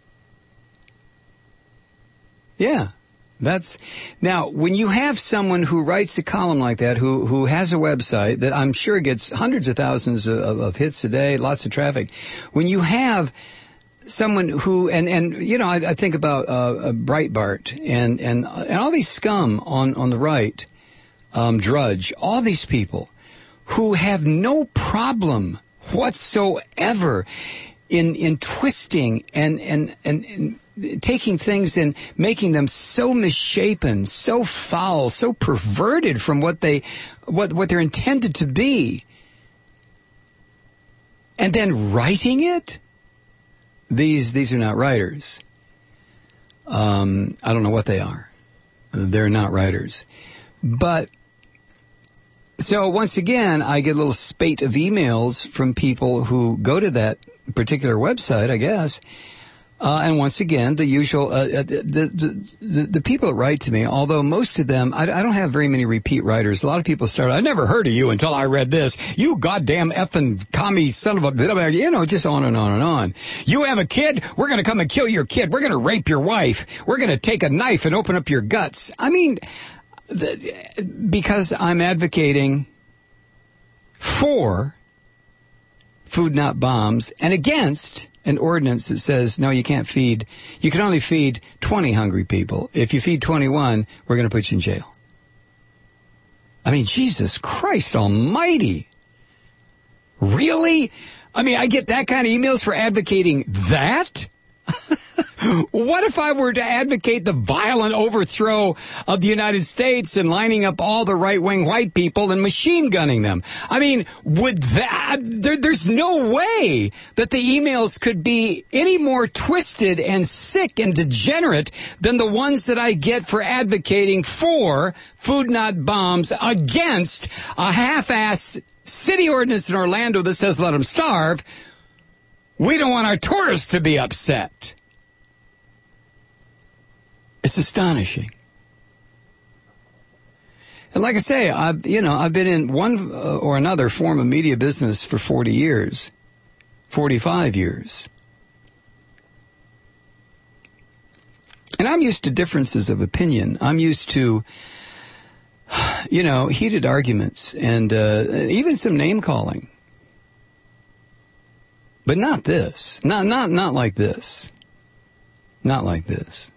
Yeah, that's... Now, when you have someone who writes a column like that, who who has a website that I'm sure gets hundreds of thousands of, of hits a day, lots of traffic, when you have someone who... And, and you know, I, I think about uh, Breitbart and, and, and all these scum on, on the right... Um, Drudge, all these people who have no problem whatsoever in in twisting and and, and, and taking things and making them so misshapen, so foul, so perverted from what they what what they're intended to be, and then writing it. These these are not writers. Um, I don't know what they are. They're not writers, but. So once again, I get a little spate of emails from people who go to that particular website, I guess. Uh, and once again, the usual, uh, the, the, the, the people that write to me, although most of them, I, I don't have very many repeat writers. A lot of people start, I never heard of you until I read this. You goddamn effing commie son of a, you know, just on and on and on. You have a kid? We're going to come and kill your kid. We're going to rape your wife. We're going to take a knife and open up your guts. I mean... The, because I'm advocating for Food Not Bombs and against an ordinance that says, no, you can't feed, you can only feed twenty hungry people. If you feed twenty-one, we're going to put you in jail. I mean, Jesus Christ almighty. Really? I mean, I get that kind of emails for advocating that? What if I were to advocate the violent overthrow of the United States and lining up all the right-wing white people and machine gunning them? I mean, would that, there, there's no way that the emails could be any more twisted and sick and degenerate than the ones that I get for advocating for Food Not Bombs against a half-ass city ordinance in Orlando that says let them starve. We don't want our tourists to be upset. It's astonishing. And like I say, I've, you know, I've been in one or another form of media business for forty years, forty-five years. And I'm used to differences of opinion. I'm used to, you know, heated arguments and uh, even some name calling. But not this. Not not not like this. Not like this.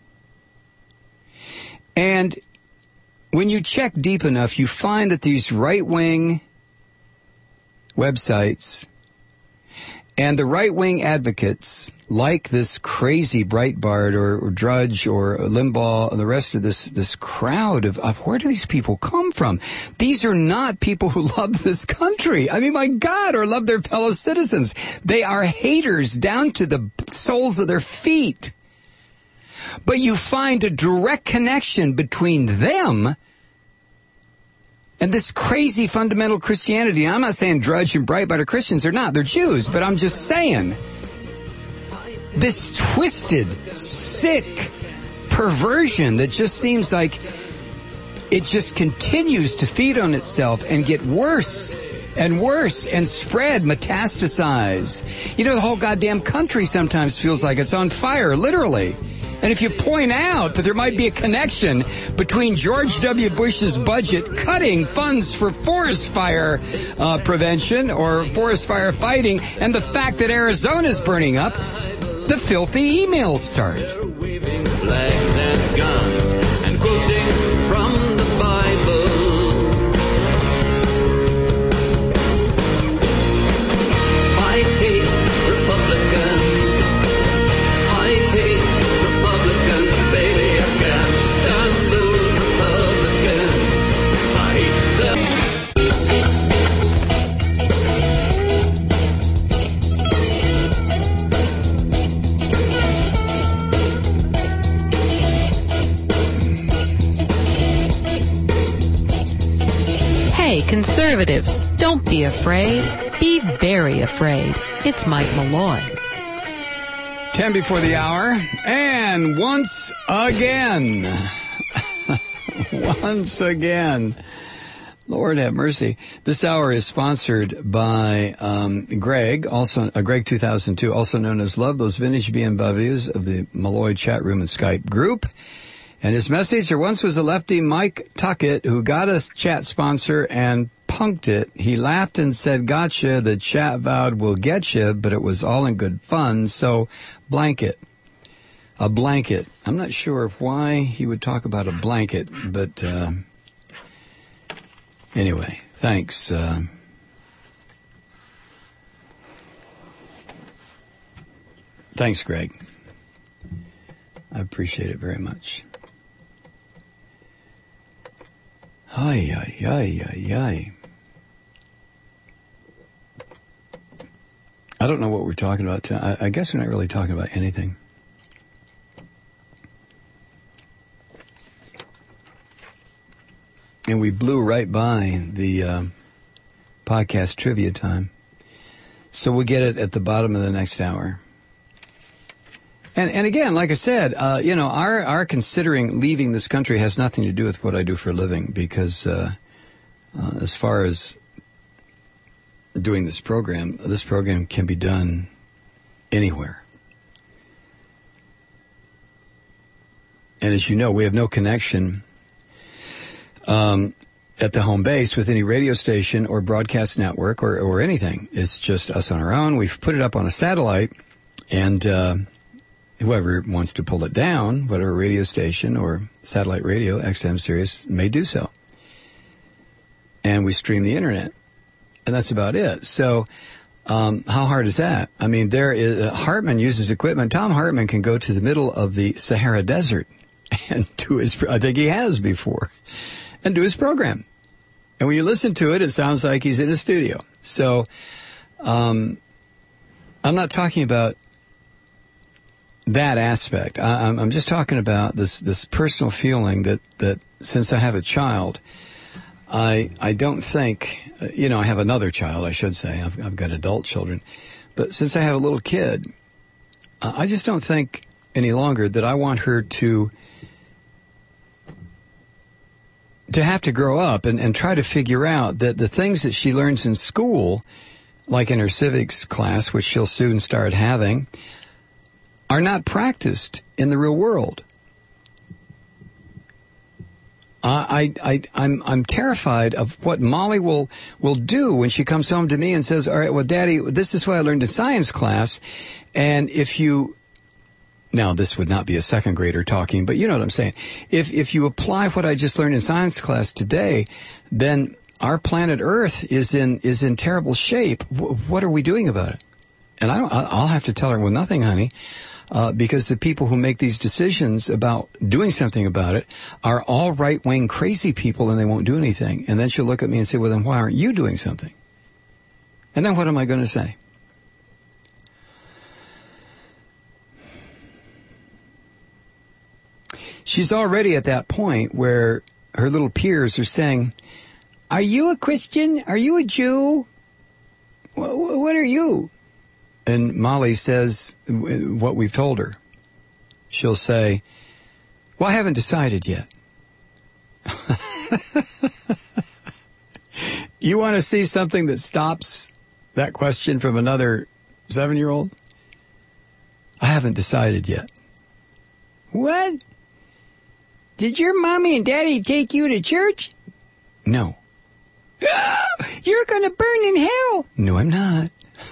And when you check deep enough, you find that these right-wing websites And the right-wing advocates, like this crazy Breitbart or, or Drudge or Limbaugh and the rest of this this crowd of, of where do these people come from? These are not people who love this country. I mean, my God, or love their fellow citizens. They are haters down to the soles of their feet. But you find a direct connection between them and this crazy fundamental Christianity. Now, I'm not saying Drudge and Breitbart are Christians. They're not. They're Jews. But I'm just saying this twisted, sick perversion that just seems like it just continues to feed on itself and get worse and worse and spread, metastasize. You know, the whole goddamn country sometimes feels like it's on fire, literally. And if you point out that there might be a connection between George W. Bush's budget cutting funds for forest fire uh, prevention or forest fire fighting and the fact that Arizona is burning up, the filthy emails start. Waving flags and guns and quoting from the Bible. I hate Republicans. I hate Republicans, baby. I can't stand those Republicans. I hate them. Hey, conservatives, don't be afraid. Be very afraid. It's Mike Malloy. Ten before the hour, and once again, once again, Lord have mercy. This hour is sponsored by um, Greg, also uh, Greg two thousand two, also known as Love Those Vintage B M Ws of the Malloy chat room and Skype group. And his message: there once was a lefty, Mike Tuckett, who got a chat sponsor and punked it. He laughed and said, gotcha, the chat vowed we'll get you, but it was all in good fun, so blanket. A blanket. I'm not sure why he would talk about a blanket, but uh, anyway, thanks. Uh, thanks, Greg. I appreciate it very much. Ay, ay, ay, ay, ay. I don't know what we're talking about. I, I guess we're not really talking about anything. And we blew right by the uh, podcast trivia time. So we'll get it at the bottom of the next hour. And and again, like I said, uh, you know, our, our considering leaving this country has nothing to do with what I do for a living, because uh, uh, as far as doing this program, this program can be done anywhere. And as you know, we have no connection um, at the home base with any radio station or broadcast network or, or anything. It's just us on our own. We've put it up on a satellite, and uh, whoever wants to pull it down, whatever radio station or satellite radio, X M Sirius, may do so. And we stream the internet. And that's about it. So, um, how hard is that? I mean, there is, uh, Hartman uses equipment. Tom Hartman can go to the middle of the Sahara Desert and do his, I think he has before, and do his program. And when you listen to it, it sounds like he's in a studio. So, um, I'm not talking about that aspect. I, I'm, I'm just talking about this, this personal feeling that, that since I have a child, I I don't think, you know, I have another child, I should say. I've, I've got adult children. But since I have a little kid, uh, I just don't think any longer that I want her to to have to grow up and, and try to figure out that the things that she learns in school, like in her civics class, which she'll soon start having, are not practiced in the real world. I, I, I'm, I'm terrified of what Molly will, will do when she comes home to me and says, all right, well, Daddy, this is what I learned in science class. And if you, now this would not be a second grader talking, but you know what I'm saying. If, if you apply what I just learned in science class today, then our planet Earth is in, is in terrible shape. W- what are we doing about it? And I don't, I'll have to tell her, well, nothing, honey, uh, because the people who make these decisions about doing something about it are all right-wing crazy people and they won't do anything. And then she'll look at me and say, well, then why aren't you doing something? And then what am I going to say? She's already at that point where her little peers are saying, are you a Christian? Are you a Jew? What are you? And Molly says what we've told her. She'll say, well, I haven't decided yet. You want to see something that stops that question from another seven-year-old? I haven't decided yet. What? Did your mommy and daddy take you to church? No. You're going to burn in hell. No, I'm not.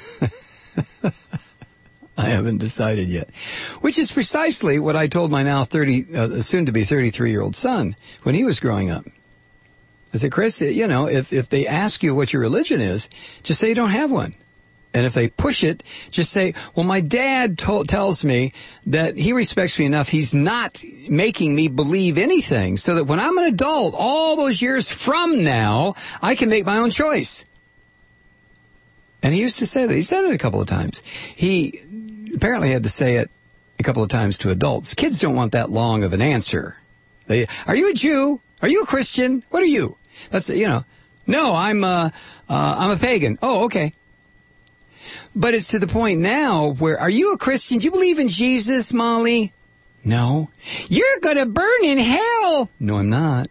I haven't decided yet. Which is precisely what I told my now thirty, uh, soon-to-be thirty-three-year-old son when he was growing up. I said, Chris, you know, if, if they ask you what your religion is, just say you don't have one. And if they push it, just say, well, my dad to- tells me that he respects me enough. He's not making me believe anything so that when I'm an adult, all those years from now, I can make my own choice. And he used to say that. He said it a couple of times. He apparently had to say it a couple of times to adults. Kids don't want that long of an answer. They, are you a Jew? Are you a Christian? What are you? That's, you know, no, I'm, uh, uh, I'm a pagan. Oh, okay. But it's to the point now where, are you a Christian? Do you believe in Jesus, Molly? No. You're going to burn in hell. No, I'm not.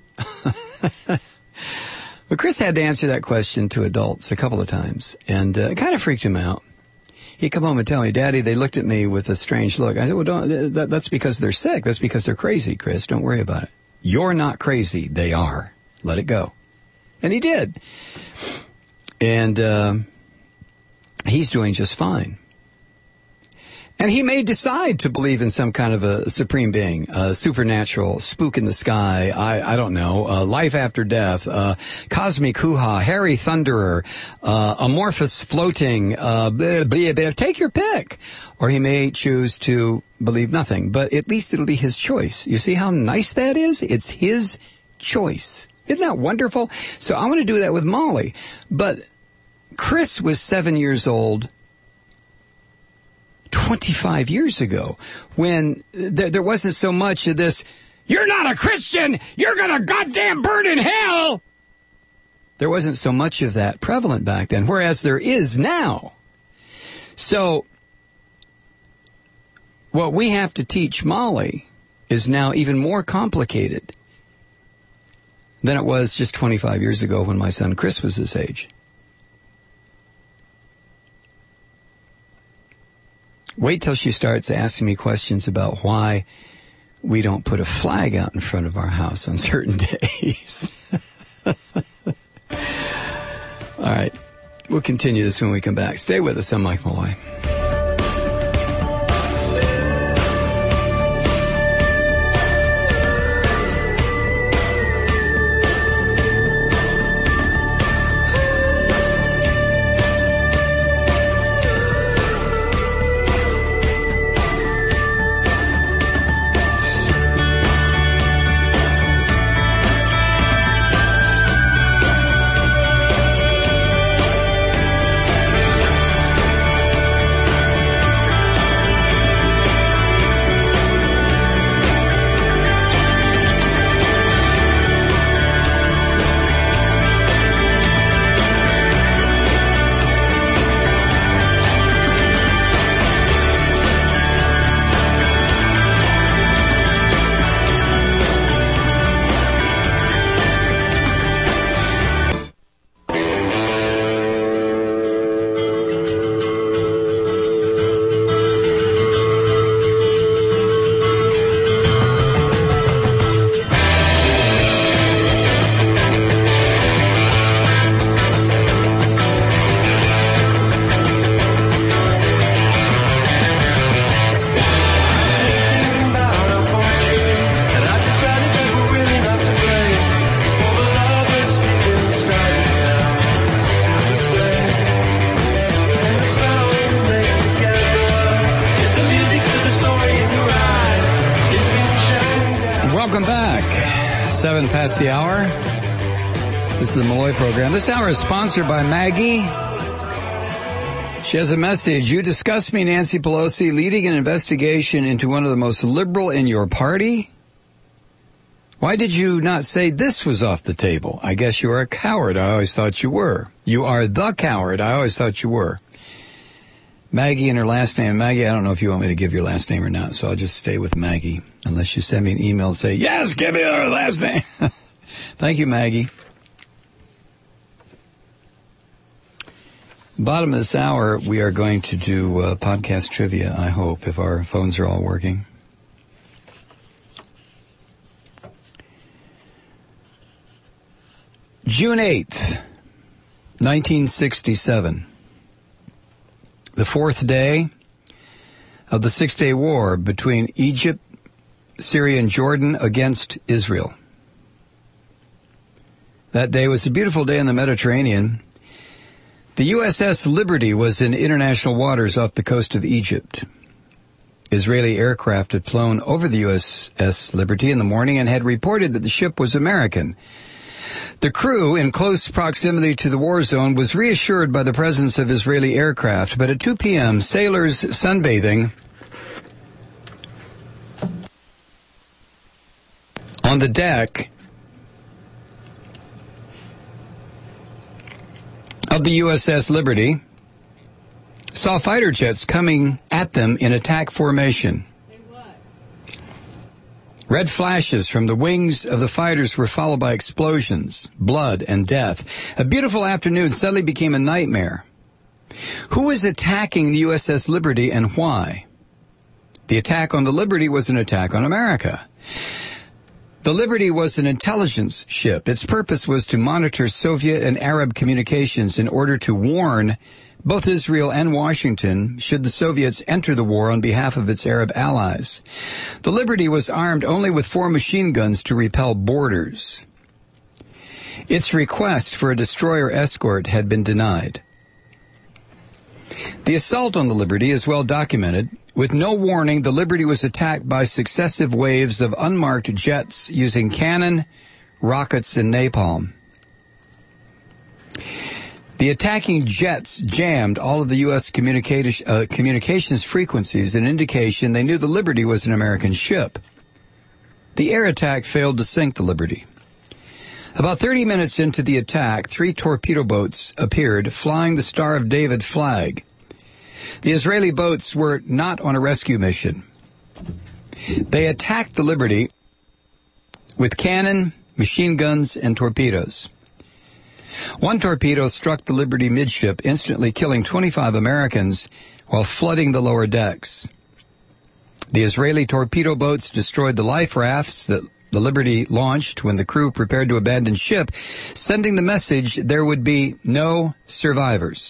But Chris had to answer that question to adults a couple of times, and uh, it kind of freaked him out. He'd come home and tell me, Daddy, they looked at me with a strange look. I said, well, don't, that, that's because they're sick. That's because they're crazy, Chris. Don't worry about it. You're not crazy. They are. Let it go. And he did. And uh, he's doing just fine. And he may decide to believe in some kind of a supreme being, a supernatural, spook in the sky, I, I don't know, uh, life after death, uh, cosmic hoo-ha, hairy thunderer, uh, amorphous floating, uh, blah, blah, blah. Take your pick. Or he may choose to believe nothing, but at least it'll be his choice. You see how nice that is? It's his choice. Isn't that wonderful? So I'm going to do that with Molly. But Chris was seven years old twenty-five years ago, when there, there wasn't so much of this, you're not a Christian, you're gonna goddamn burn in hell. There wasn't so much of that prevalent back then, whereas there is now. So, what we have to teach Molly is now even more complicated than it was just twenty-five years ago when my son Chris was his age. Wait till she starts asking me questions about why we don't put a flag out in front of our house on certain days. All right. We'll continue this when we come back. Stay with us. I'm Mike Malloy. Welcome back. Seven past the hour. This is the Malloy program. This hour is sponsored by Maggie. She has a message. You discussed me, Nancy Pelosi, leading an investigation into one of the most liberal in your party. Why did you not say this was off the table? I guess you are a coward. I always thought you were. You are the coward. I always thought you were. Maggie and her last name. Maggie, I don't know if you want me to give your last name or not, so I'll just stay with Maggie. Unless you send me an email and say, yes, give me her last name. Thank you, Maggie. Bottom of this hour, we are going to do uh, podcast trivia, I hope, if our phones are all working. June eighth, nineteen sixty-seven. The fourth day of the Six-Day War between Egypt, Syria, and Jordan against Israel. That day was a beautiful day in the Mediterranean. The U S S Liberty was in international waters off the coast of Egypt. Israeli aircraft had flown over the U S S Liberty in the morning and had reported that the ship was American. The crew, in close proximity to the war zone, was reassured by the presence of Israeli aircraft, but at two p.m., sailors sunbathing on the deck of the U S S Liberty saw fighter jets coming at them in attack formation. Red flashes from the wings of the fighters were followed by explosions, blood, and death. A beautiful afternoon suddenly became a nightmare. Who was attacking the U S S Liberty and why? The attack on the Liberty was an attack on America. The Liberty was an intelligence ship. Its purpose was to monitor Soviet and Arab communications in order to warn both Israel and Washington should the Soviets enter the war on behalf of its Arab allies. The Liberty was armed only with four machine guns to repel boarders. Its request for a destroyer escort had been denied. The assault on the Liberty is well documented. With no warning, the Liberty was attacked by successive waves of unmarked jets using cannon, rockets, and napalm. The attacking jets jammed all of the U S communica- uh, communications frequencies, an indication they knew the Liberty was an American ship. The air attack failed to sink the Liberty. About thirty minutes into the attack, three torpedo boats appeared, flying the Star of David flag. The Israeli boats were not on a rescue mission. They attacked the Liberty with cannon, machine guns, and torpedoes. One torpedo struck the Liberty midship, instantly killing twenty-five Americans while flooding the lower decks. The Israeli torpedo boats destroyed the life rafts that the Liberty launched when the crew prepared to abandon ship, sending the message there would be no survivors.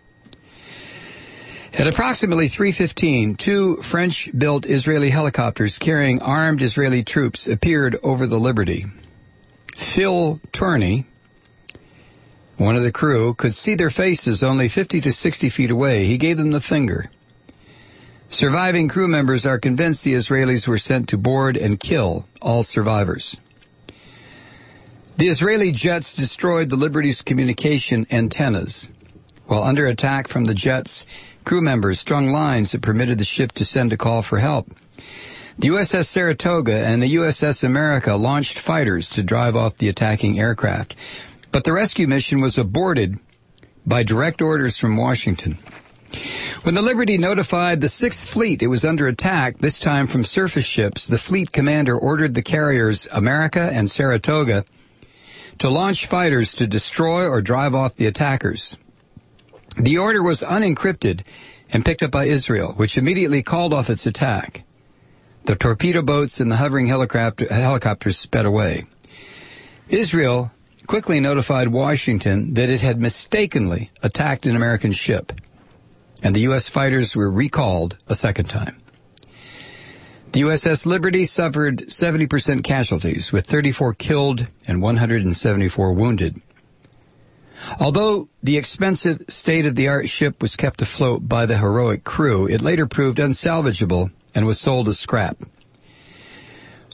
At approximately three fifteen, two French-built Israeli helicopters carrying armed Israeli troops appeared over the Liberty. Phil Turney, one of the crew, could see their faces only fifty to sixty feet away. He gave them the finger. Surviving crew members are convinced the Israelis were sent to board and kill all survivors. The Israeli jets destroyed the Liberty's communication antennas. While under attack from the jets, crew members strung lines that permitted the ship to send a call for help. The U S S Saratoga and the U S S America launched fighters to drive off the attacking aircraft. But the rescue mission was aborted by direct orders from Washington. When the Liberty notified the Sixth Fleet it was under attack, this time from surface ships, the fleet commander ordered the carriers America and Saratoga to launch fighters to destroy or drive off the attackers. The order was unencrypted and picked up by Israel, which immediately called off its attack. The torpedo boats and the hovering helicopter, helicopters sped away. Israel quickly notified Washington that it had mistakenly attacked an American ship, and the U S fighters were recalled a second time. The U S S Liberty suffered seventy percent casualties, with thirty-four killed and one hundred seventy-four wounded. Although the expensive state-of-the-art ship was kept afloat by the heroic crew, it later proved unsalvageable and was sold as scrap.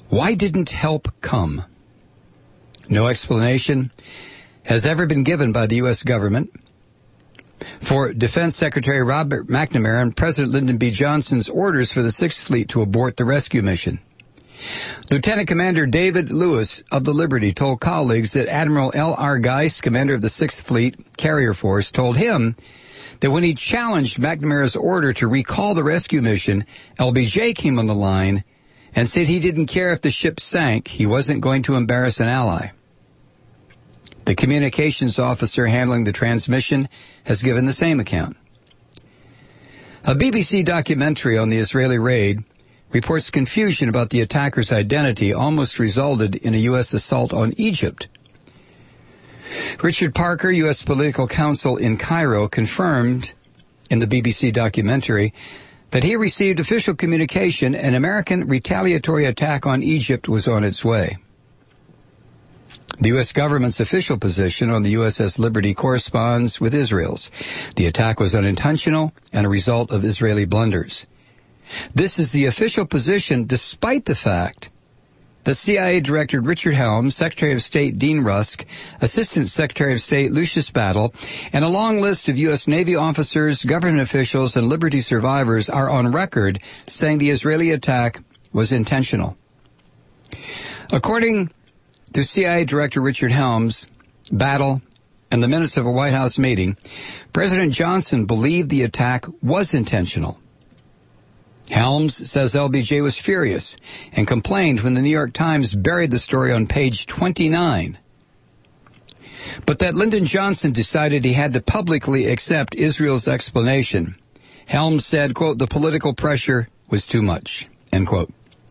Why didn't help come? No explanation has ever been given by the U S government for Defense Secretary Robert McNamara and President Lyndon B. Johnson's orders for the Sixth Fleet to abort the rescue mission. Lieutenant Commander David Lewis of the Liberty told colleagues that Admiral L R. Geist, commander of the Sixth Fleet Carrier Force, told him that when he challenged McNamara's order to recall the rescue mission, L B J came on the line and said he didn't care if the ship sank, he wasn't going to embarrass an ally. The communications officer handling the transmission has given the same account. A B B C documentary on the Israeli raid reports confusion about the attacker's identity almost resulted in a U S assault on Egypt. Richard Parker, U S political counsel in Cairo, confirmed in the B B C documentary that he received official communication an American retaliatory attack on Egypt was on its way. The U S government's official position on the U S S Liberty corresponds with Israel's. The attack was unintentional and a result of Israeli blunders. This is the official position despite the fact that C I A Director Richard Helms, Secretary of State Dean Rusk, Assistant Secretary of State Lucius Battle, and a long list of U S Navy officers, government officials, and Liberty survivors are on record saying the Israeli attack was intentional. According to C I A Director Richard Helms, Battle, and the minutes of a White House meeting, President Johnson believed the attack was intentional. Helms says L B J was furious and complained when the New York Times buried the story on page twenty-nine. But that Lyndon Johnson decided he had to publicly accept Israel's explanation. Helms said, quote, the political pressure was too much, end quote.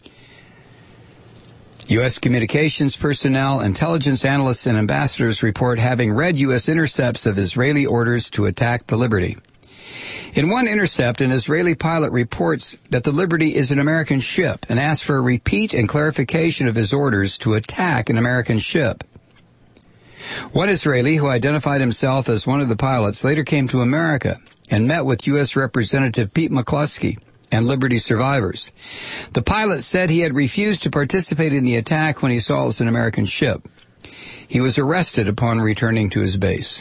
U S communications personnel, intelligence analysts, and ambassadors report having read U S intercepts of Israeli orders to attack the Liberty. In one intercept, an Israeli pilot reports that the Liberty is an American ship and asks for a repeat and clarification of his orders to attack an American ship. One Israeli, who identified himself as one of the pilots, later came to America and met with U S Representative Pete McCluskey and Liberty survivors. The pilot said he had refused to participate in the attack when he saw it was an American ship. He was arrested upon returning to his base.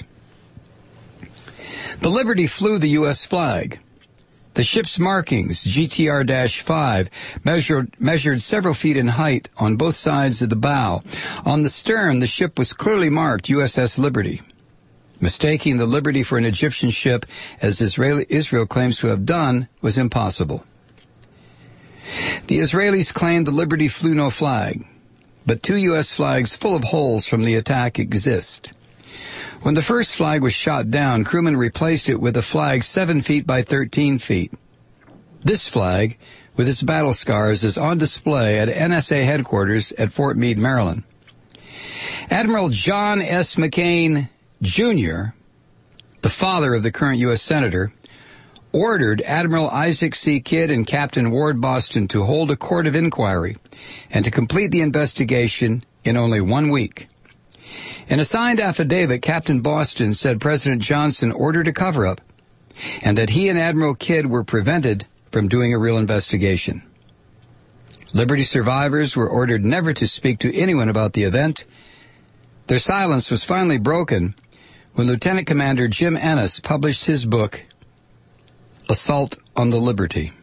The Liberty flew the U S flag. The ship's markings, G T R five, measured, measured several feet in height on both sides of the bow. On the stern, the ship was clearly marked U S S Liberty. Mistaking the Liberty for an Egyptian ship, as Israeli, Israel claims to have done, was impossible. The Israelis claimed the Liberty flew no flag, but two U S flags full of holes from the attack exist. When the first flag was shot down, crewmen replaced it with a flag seven feet by thirteen feet. This flag, with its battle scars, is on display at N S A headquarters at Fort Meade, Maryland. Admiral John S. McCain, Junior, the father of the current U S Senator, ordered Admiral Isaac C. Kidd and Captain Ward Boston to hold a court of inquiry and to complete the investigation in only one week. In a signed affidavit, Captain Boston said President Johnson ordered a cover-up and that he and Admiral Kidd were prevented from doing a real investigation. Liberty survivors were ordered never to speak to anyone about the event. Their silence was finally broken when Lieutenant Commander Jim Ennis published his book, Assault on the Liberty.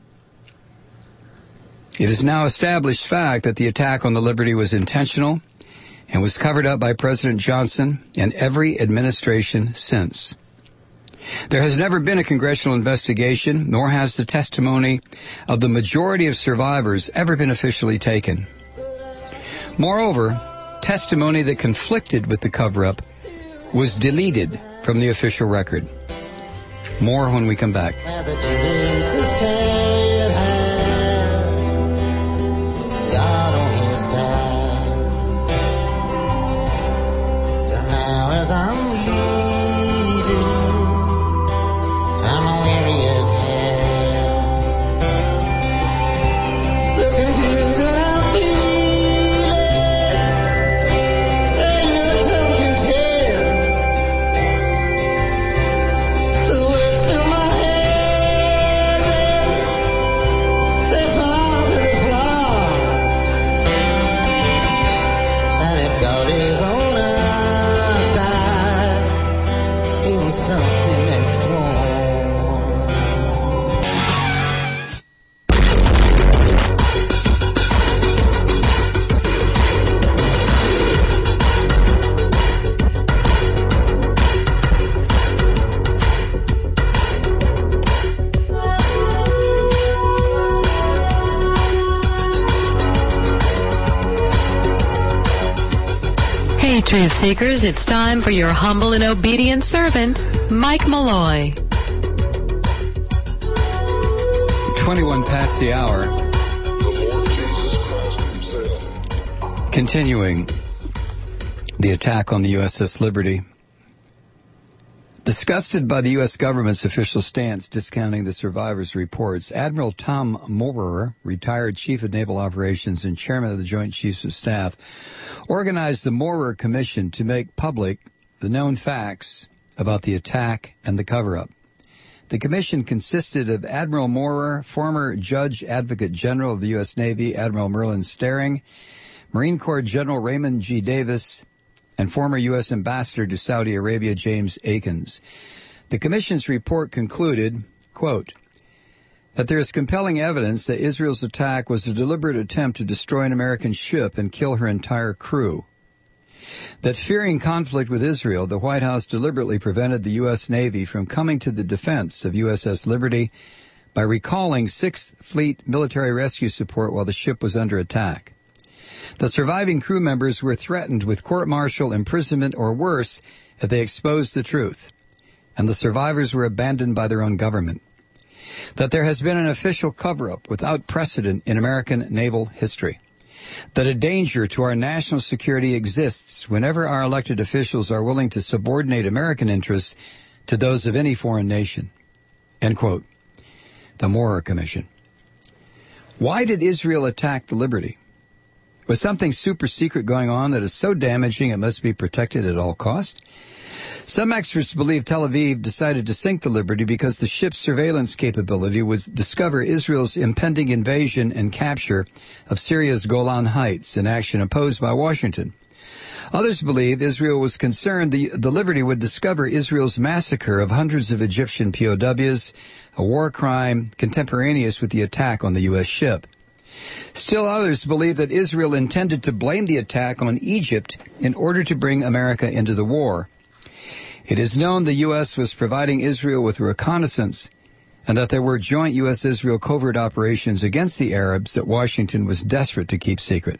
It is now established fact that the attack on the Liberty was intentional and was covered up by President Johnson and every administration since. There has never been a congressional investigation, nor has the testimony of the majority of survivors ever been officially taken. Moreover, testimony that conflicted with the cover-up was deleted from the official record. More when we come back. As I'm leaving, I'm weary as hell. Looking good and I'm feeling, ain't no tongue can tell. The words fill my head Howdy, truth seekers. It's time for your humble and obedient servant, Mike Malloy. twenty-one past the hour. Continuing the attack on the U S S Liberty. Disgusted by the U S government's official stance discounting the survivors' reports, Admiral Tom Moorer, retired Chief of Naval Operations and Chairman of the Joint Chiefs of Staff, organized the Moorer Commission to make public the known facts about the attack and the cover-up. The commission consisted of Admiral Moorer, former Judge Advocate General of the U S Navy, Admiral Merlin Staring, Marine Corps General Raymond G. Davis, and former U S Ambassador to Saudi Arabia, James Akins. The commission's report concluded, quote, that there is compelling evidence that Israel's attack was a deliberate attempt to destroy an American ship and kill her entire crew. That fearing conflict with Israel, the White House deliberately prevented the U S Navy from coming to the defense of U S S Liberty by recalling Sixth Fleet military rescue support while the ship was under attack. The surviving crew members were threatened with court-martial, imprisonment, or worse if they exposed the truth, and the survivors were abandoned by their own government. That there has been an official cover-up without precedent in American naval history. That a danger to our national security exists whenever our elected officials are willing to subordinate American interests to those of any foreign nation. End quote. The Moorer Commission. Why did Israel attack the Liberty? Was something super secret going on that is so damaging it must be protected at all costs? Some experts believe Tel Aviv decided to sink the Liberty because the ship's surveillance capability would discover Israel's impending invasion and capture of Syria's Golan Heights, an action opposed by Washington. Others believe Israel was concerned the, the Liberty would discover Israel's massacre of hundreds of Egyptian P O Ws, a war crime contemporaneous with the attack on the U S ship. Still others believe that Israel intended to blame the attack on Egypt in order to bring America into the war. It is known the U S was providing Israel with reconnaissance and that there were joint U S Israel covert operations against the Arabs that Washington was desperate to keep secret.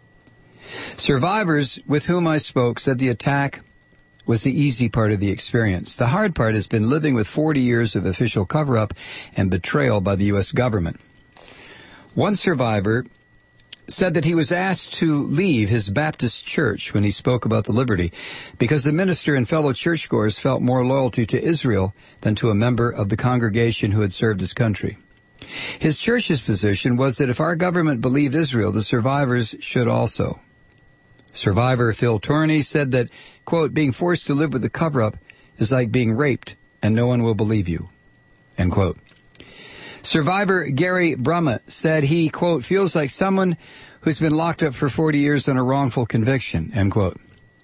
Survivors with whom I spoke said the attack was the easy part of the experience. The hard part has been living with forty years of official cover-up and betrayal by the U S government. One survivor said that he was asked to leave his Baptist church when he spoke about the Liberty because the minister and fellow churchgoers felt more loyalty to Israel than to a member of the congregation who had served his country. His church's position was that if our government believed Israel, the survivors should also. Survivor Phil Torney said that, quote, being forced to live with the cover-up is like being raped and no one will believe you, end quote. Survivor Gary Brumma said he, quote, feels like someone who's been locked up for forty years on a wrongful conviction, end quote.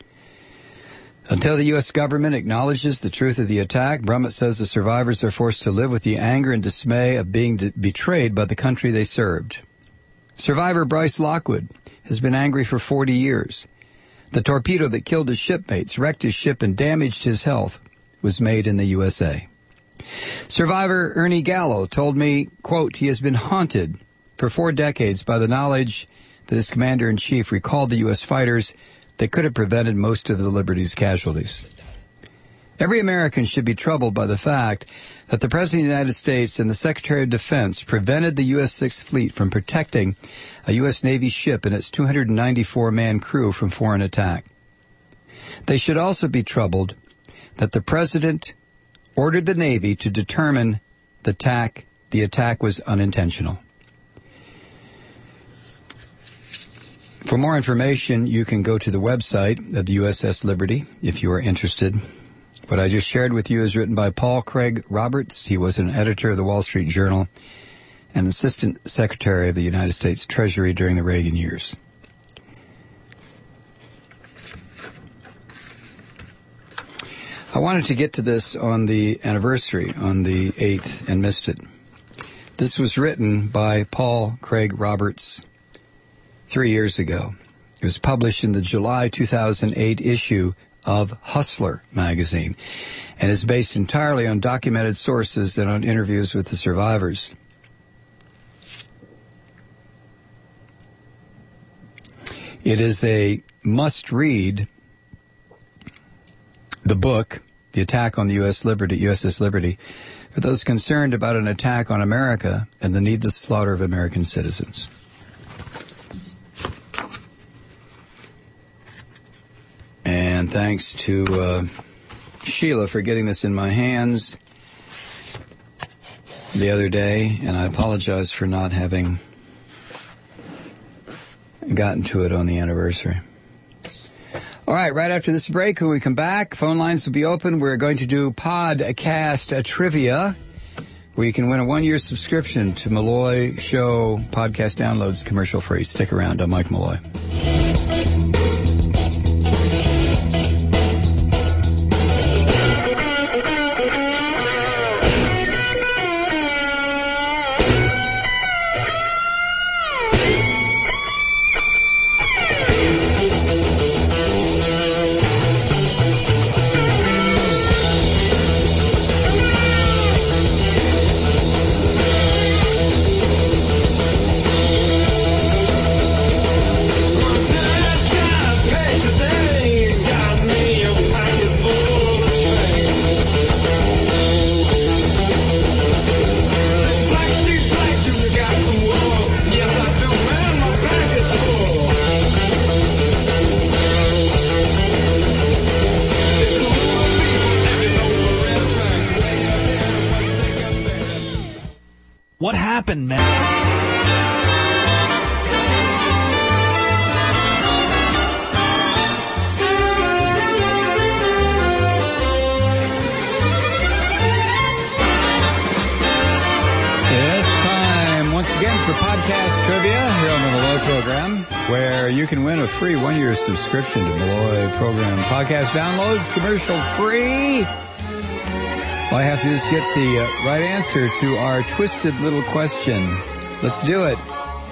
Until the U S government acknowledges the truth of the attack, Brumma says the survivors are forced to live with the anger and dismay of being de- betrayed by the country they served. Survivor Bryce Lockwood has been angry for forty years. The torpedo that killed his shipmates, wrecked his ship, and damaged his health was made in the U S A. Survivor Ernie Gallo told me, quote, he has been haunted for four decades by the knowledge that his commander-in-chief recalled the U S fighters that could have prevented most of the Liberty's casualties. Every American should be troubled by the fact that the President of the United States and the Secretary of Defense prevented the U S Sixth Fleet from protecting a U S Navy ship and its two hundred ninety-four man crew from foreign attack. They should also be troubled that the President ordered the Navy to determine the attack, the attack was unintentional. For more information, you can go to the website of the U S S Liberty if you are interested. What I just shared with you is written by Paul Craig Roberts. He was an editor of the Wall Street Journal and Assistant Secretary of the United States Treasury during the Reagan years. I wanted to get to this on the anniversary, on the eighth, and missed it. This was written by Paul Craig Roberts three years ago. It was published in the July two thousand eight issue of Hustler magazine and is based entirely on documented sources and on interviews with the survivors. It is a must-read the book, The Attack on the U S Liberty, U S S Liberty, for those concerned about an attack on America and the needless slaughter of American citizens. And thanks to uh, Sheila for getting this in my hands the other day, and I apologize for not having gotten to it on the anniversary. All right, right after this break, when we come back, phone lines will be open. We're going to do podcast uh, trivia, where you can win a one-year subscription to Malloy Show podcast downloads commercial free. Stick around. I'm Mike Malloy. What happened, man? For podcast trivia here on the Malloy program, where you can win a free one-year subscription to Malloy program podcast downloads, commercial free. All I have to do is get the uh, right answer to our twisted little question. Let's do it.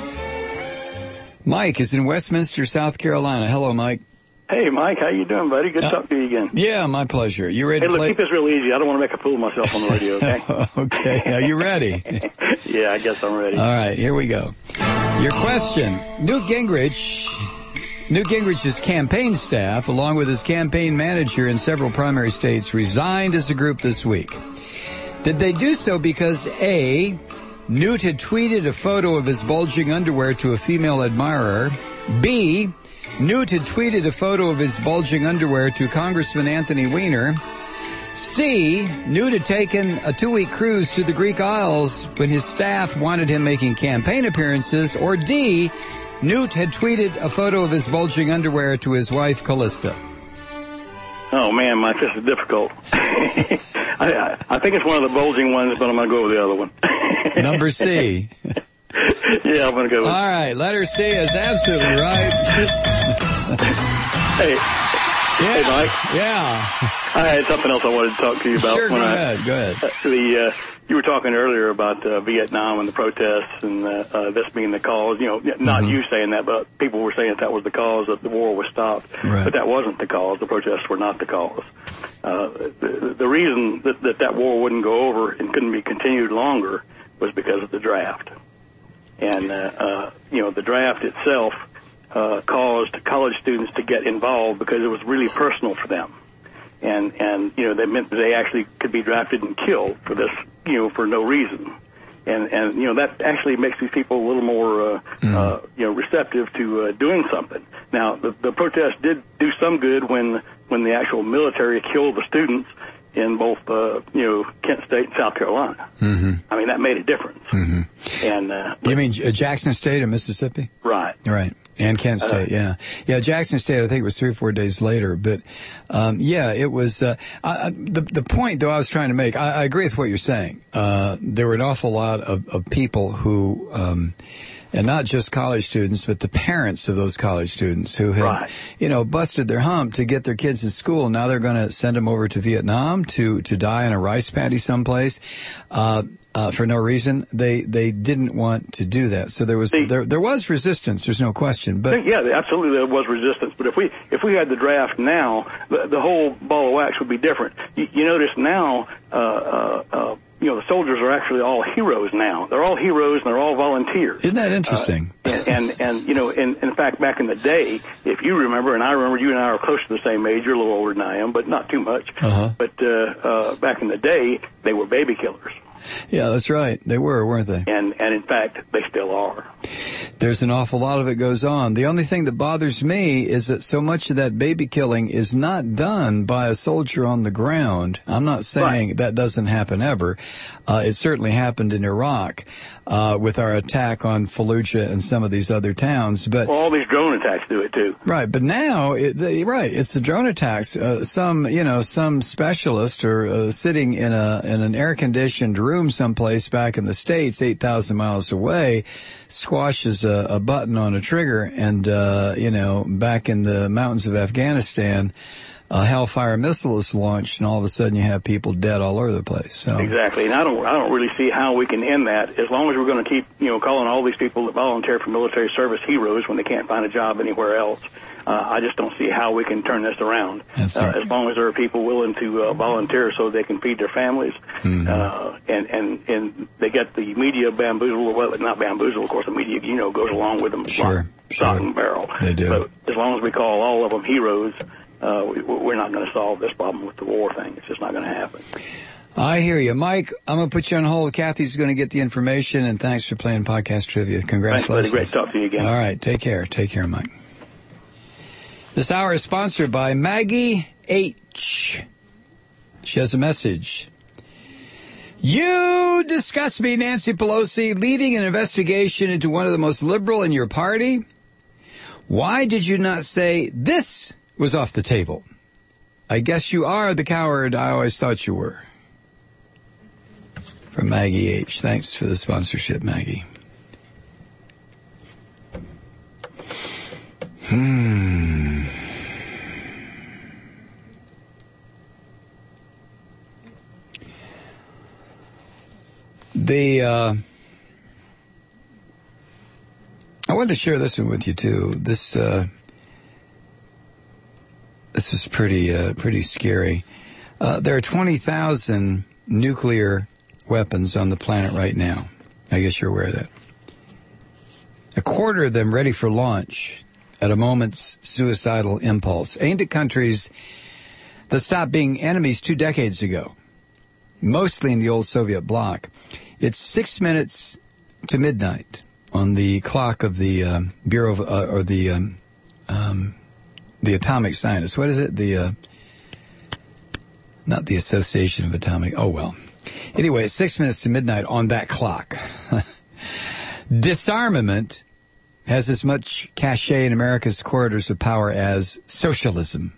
Mike is in Westminster, South Carolina. Hello, Mike. Hey, Mike. How you doing, buddy? Good to uh, talk to you again. Yeah, my pleasure. You ready hey, to look, play? keep this real easy. I don't want to make a fool of myself on the radio, okay? Okay. Are you ready? Yeah, I guess I'm ready. All right, here we go. Your question. Newt Gingrich, Newt Gingrich's campaign staff, along with his campaign manager in several primary states, resigned as a group this week. Did they do so because, A, Newt had tweeted a photo of his bulging underwear to a female admirer, B, Newt had tweeted a photo of his bulging underwear to Congressman Anthony Weiner, C, Newt had taken a two-week cruise to the Greek Isles when his staff wanted him making campaign appearances, or D, Newt had tweeted a photo of his bulging underwear to his wife, Callista. Oh, man, Mike, this is difficult. I, I think it's one of the bulging ones, but I'm going to go with the other one. Number C. Yeah, I'm going to go with All right, letter C is absolutely right. Hey. Yeah. Hey, Mike. Yeah. I had something else I wanted to talk to you about. Sure, go when ahead, I, go ahead. Uh, the, uh, you were talking earlier about uh, Vietnam and the protests and uh, uh, this being the cause. You know, not Mm-hmm. you saying that, but people were saying that, that was the cause that the war was stopped. Right. But that wasn't the cause. The protests were not the cause. Uh, the, the reason that, that that war wouldn't go over and couldn't be continued longer was because of the draft. And, uh, uh, you know, the draft itself uh, caused college students to get involved because it was really personal for them. And, and, you know, that meant that they actually could be drafted and killed for this, you know, for no reason. And, and you know, that actually makes these people a little more, uh, mm. uh, you know, receptive to uh, doing something. Now, the, the protest did do some good when, when the actual military killed the students in both, uh, you know, Kent State and South Carolina. Mm-hmm. I mean, that made a difference. Mm-hmm. And uh, you mean uh, Jackson State in Mississippi? Right. Right. And Kent State, uh, yeah. Yeah, Jackson State, I think it was three or four days later. But, um, yeah, it was, uh, I, the, the point, though, I was trying to make, I, I agree with what you're saying. Uh, there were an awful lot of, of people who, um, and not just college students, but the parents of those college students who had, right. you know, busted their hump to get their kids in school. Now they're going to send them over to Vietnam to, to die in a rice paddy someplace. Uh, Uh, for no reason. They they didn't want to do that. So there was See, there there was resistance. There's no question. But yeah, absolutely there was resistance. But if we if we had the draft now, the, the whole ball of wax would be different. You, you notice now, uh, uh, uh, you know, the soldiers are actually all heroes now. They're all heroes and they're all volunteers. Isn't that interesting? Uh, and, and, and, you know, in, in fact, back in the day, if you remember, and I remember you and I are close to the same age, you're a little older than I am, but not too much. Uh-huh. But uh, uh, back in the day, they were baby killers. Yeah, that's right. They were, weren't they? And, and in fact, they still are. There's an awful lot of it goes on. The only thing that bothers me is that so much of that baby killing is not done by a soldier on the ground. I'm not saying Right. that doesn't happen ever. Uh, it certainly happened in Iraq uh, with our attack on Fallujah and some of these other towns. But Well, all these drone attacks do it too. Right, but now, it, the, right, it's the drone attacks. Uh, some, you know, some specialist or uh, sitting in a in an air-conditioned room someplace back in the States, eight thousand miles away, squashes a, a button on a trigger, and, uh, you know, back in the mountains of Afghanistan, a Hellfire missile is launched, and all of a sudden you have people dead all over the place. So Exactly, and I don't, I don't really see how we can end that as long as we're going to keep, you know, calling all these people that volunteer for military service heroes when they can't find a job anywhere else. Uh, I just don't see how we can turn this around. That's uh, right. As long as there are people willing to uh, volunteer so they can feed their families, Mm-hmm. uh, and and and they get the media bamboozled. Well, not bamboozled, of course. The media, you know, goes along with them. Sure, lock, sure. stock and barrel. They do. But as long as we call all of them heroes, uh, we, we're not going to solve this problem with the war thing. It's just not going to happen. I hear you. Mike, I'm going to put you on hold. Kathy's going to get the information, and thanks for playing podcast trivia. Congratulations. Thanks, buddy. Great to talk to you again. All right. Take care. Take care, Mike. This hour is sponsored by Maggie H. She has a message. You disgust me, Nancy Pelosi, leading an investigation into one of the most liberal in your party. Why did you not say this was off the table? I guess you are the coward I always thought you were. From Maggie H. Thanks for the sponsorship, Maggie. Hmm. The, uh, I wanted to share this one with you too. This, uh, this is pretty, uh, pretty scary. Uh, there are twenty thousand nuclear weapons on the planet right now. I guess you're aware of that. A quarter of them ready for launch at a moment's suicidal impulse, aimed at countries that stopped being enemies two decades ago, mostly in the old Soviet bloc. It's six minutes to midnight on the clock of the um, Bureau of, uh, or the um, um, the atomic scientists. What is it? The uh, not the Association of Atomic. Oh well. Anyway, it's six minutes to midnight on that clock. Disarmament has as much cachet in America's corridors of power as socialism.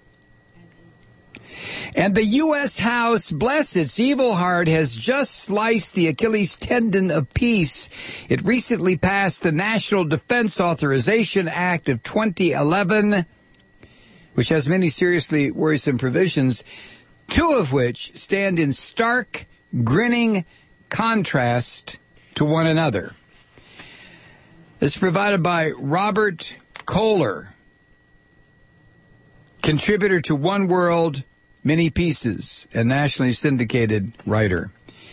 And the U S House, bless its evil heart, has just sliced the Achilles tendon of peace. It recently passed the National Defense Authorization Act of twenty eleven, which has many seriously worrisome provisions, two of which stand in stark, grinning contrast to one another. It's provided by Robert Kohler, contributor to One World, Many Pieces, and nationally syndicated writer.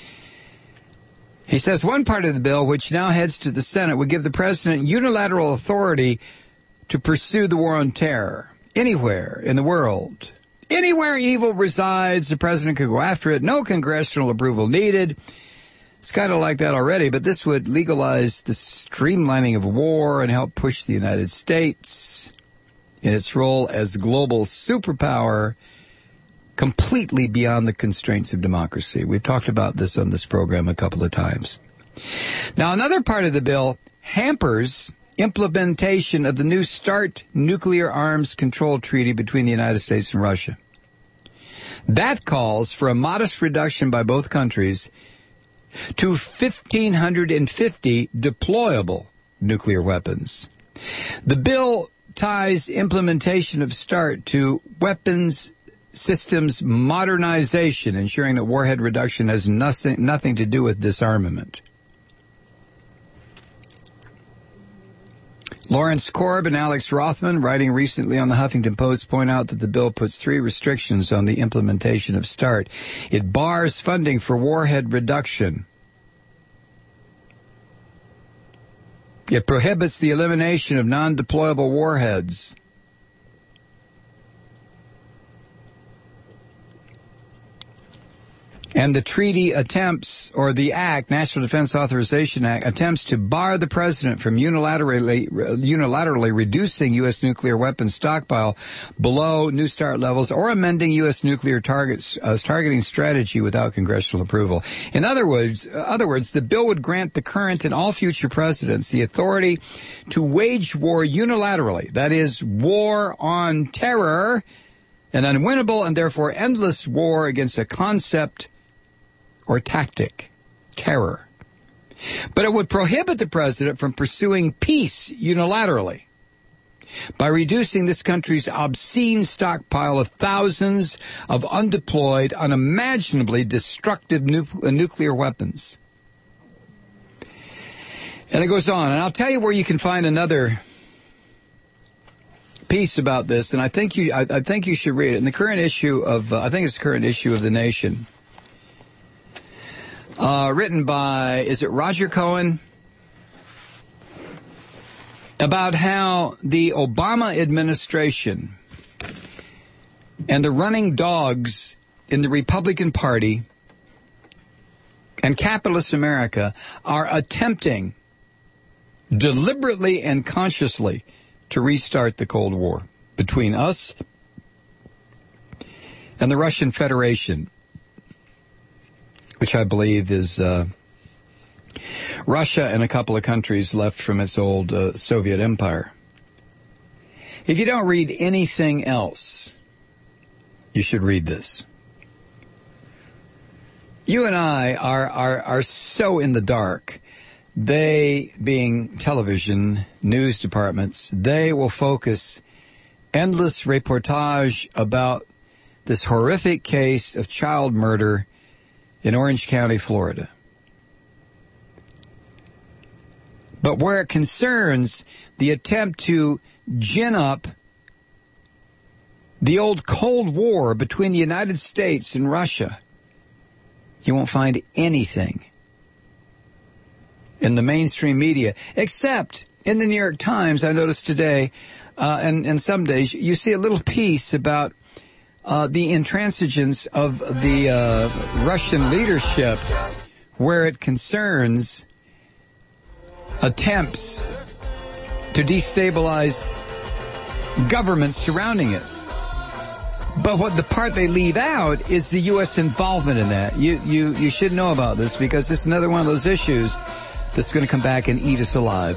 He says one part of the bill, which now heads to the Senate, would give the president unilateral authority to pursue the war on terror anywhere in the world. Anywhere evil resides, the president could go after it. No congressional approval needed. It's kind of like that already, but this would legalize the streamlining of war and help push the United States in its role as global superpower completely beyond the constraints of democracy. We've talked about this on this program a couple of times. Now, another part of the bill hampers implementation of the new START nuclear arms control treaty between the United States and Russia. That calls for a modest reduction by both countries to one thousand five hundred fifty deployable nuclear weapons. The bill ties implementation of START to weapons systems modernization, ensuring that warhead reduction has nothing, nothing to do with disarmament. Lawrence Korb and Alex Rothman, writing recently on the Huffington Post, point out that the bill puts three restrictions on the implementation of START. It bars funding for warhead reduction. It prohibits the elimination of non-deployable warheads. And the treaty attempts, or the Act, National Defense Authorization Act, attempts to bar the president from unilaterally unilaterally reducing U S nuclear weapons stockpile below New START levels or amending U S nuclear targets uh, targeting strategy without congressional approval. In other words, uh, other words, the bill would grant the current and all future presidents the authority to wage war unilaterally. That is, war on terror, an unwinnable and therefore endless war against a concept or tactic, terror. But it would prohibit the president from pursuing peace unilaterally by reducing this country's obscene stockpile of thousands of undeployed, unimaginably destructive nu- nuclear weapons. And it goes on, and I'll tell you where you can find another piece about this, and I think you, I, I think you should read it. In the current issue of, uh, I think it's the current issue of The Nation. Uh, written by, is it Roger Cohen? About how the Obama administration and the running dogs in the Republican Party and capitalist America are attempting deliberately and consciously to restart the Cold War between us and the Russian Federation, which I believe is uh, Russia and a couple of countries left from its old uh, Soviet empire. If you don't read anything else, you should read this. You and I are, are, are so in the dark. They, being television, news departments, they will focus endless reportage about this horrific case of child murder in Orange County, Florida. But where it concerns the attempt to gin up the old Cold War between the United States and Russia, you won't find anything in the mainstream media, except in the New York Times. I noticed today, uh, and, and some days, you see a little piece about uh, the intransigence of the uh, Russian leadership, where it concerns attempts to destabilize governments surrounding it. But what the part they leave out is the U S involvement in that. You, you, you should know about this, because it's another one of those issues that's going to come back and eat us alive.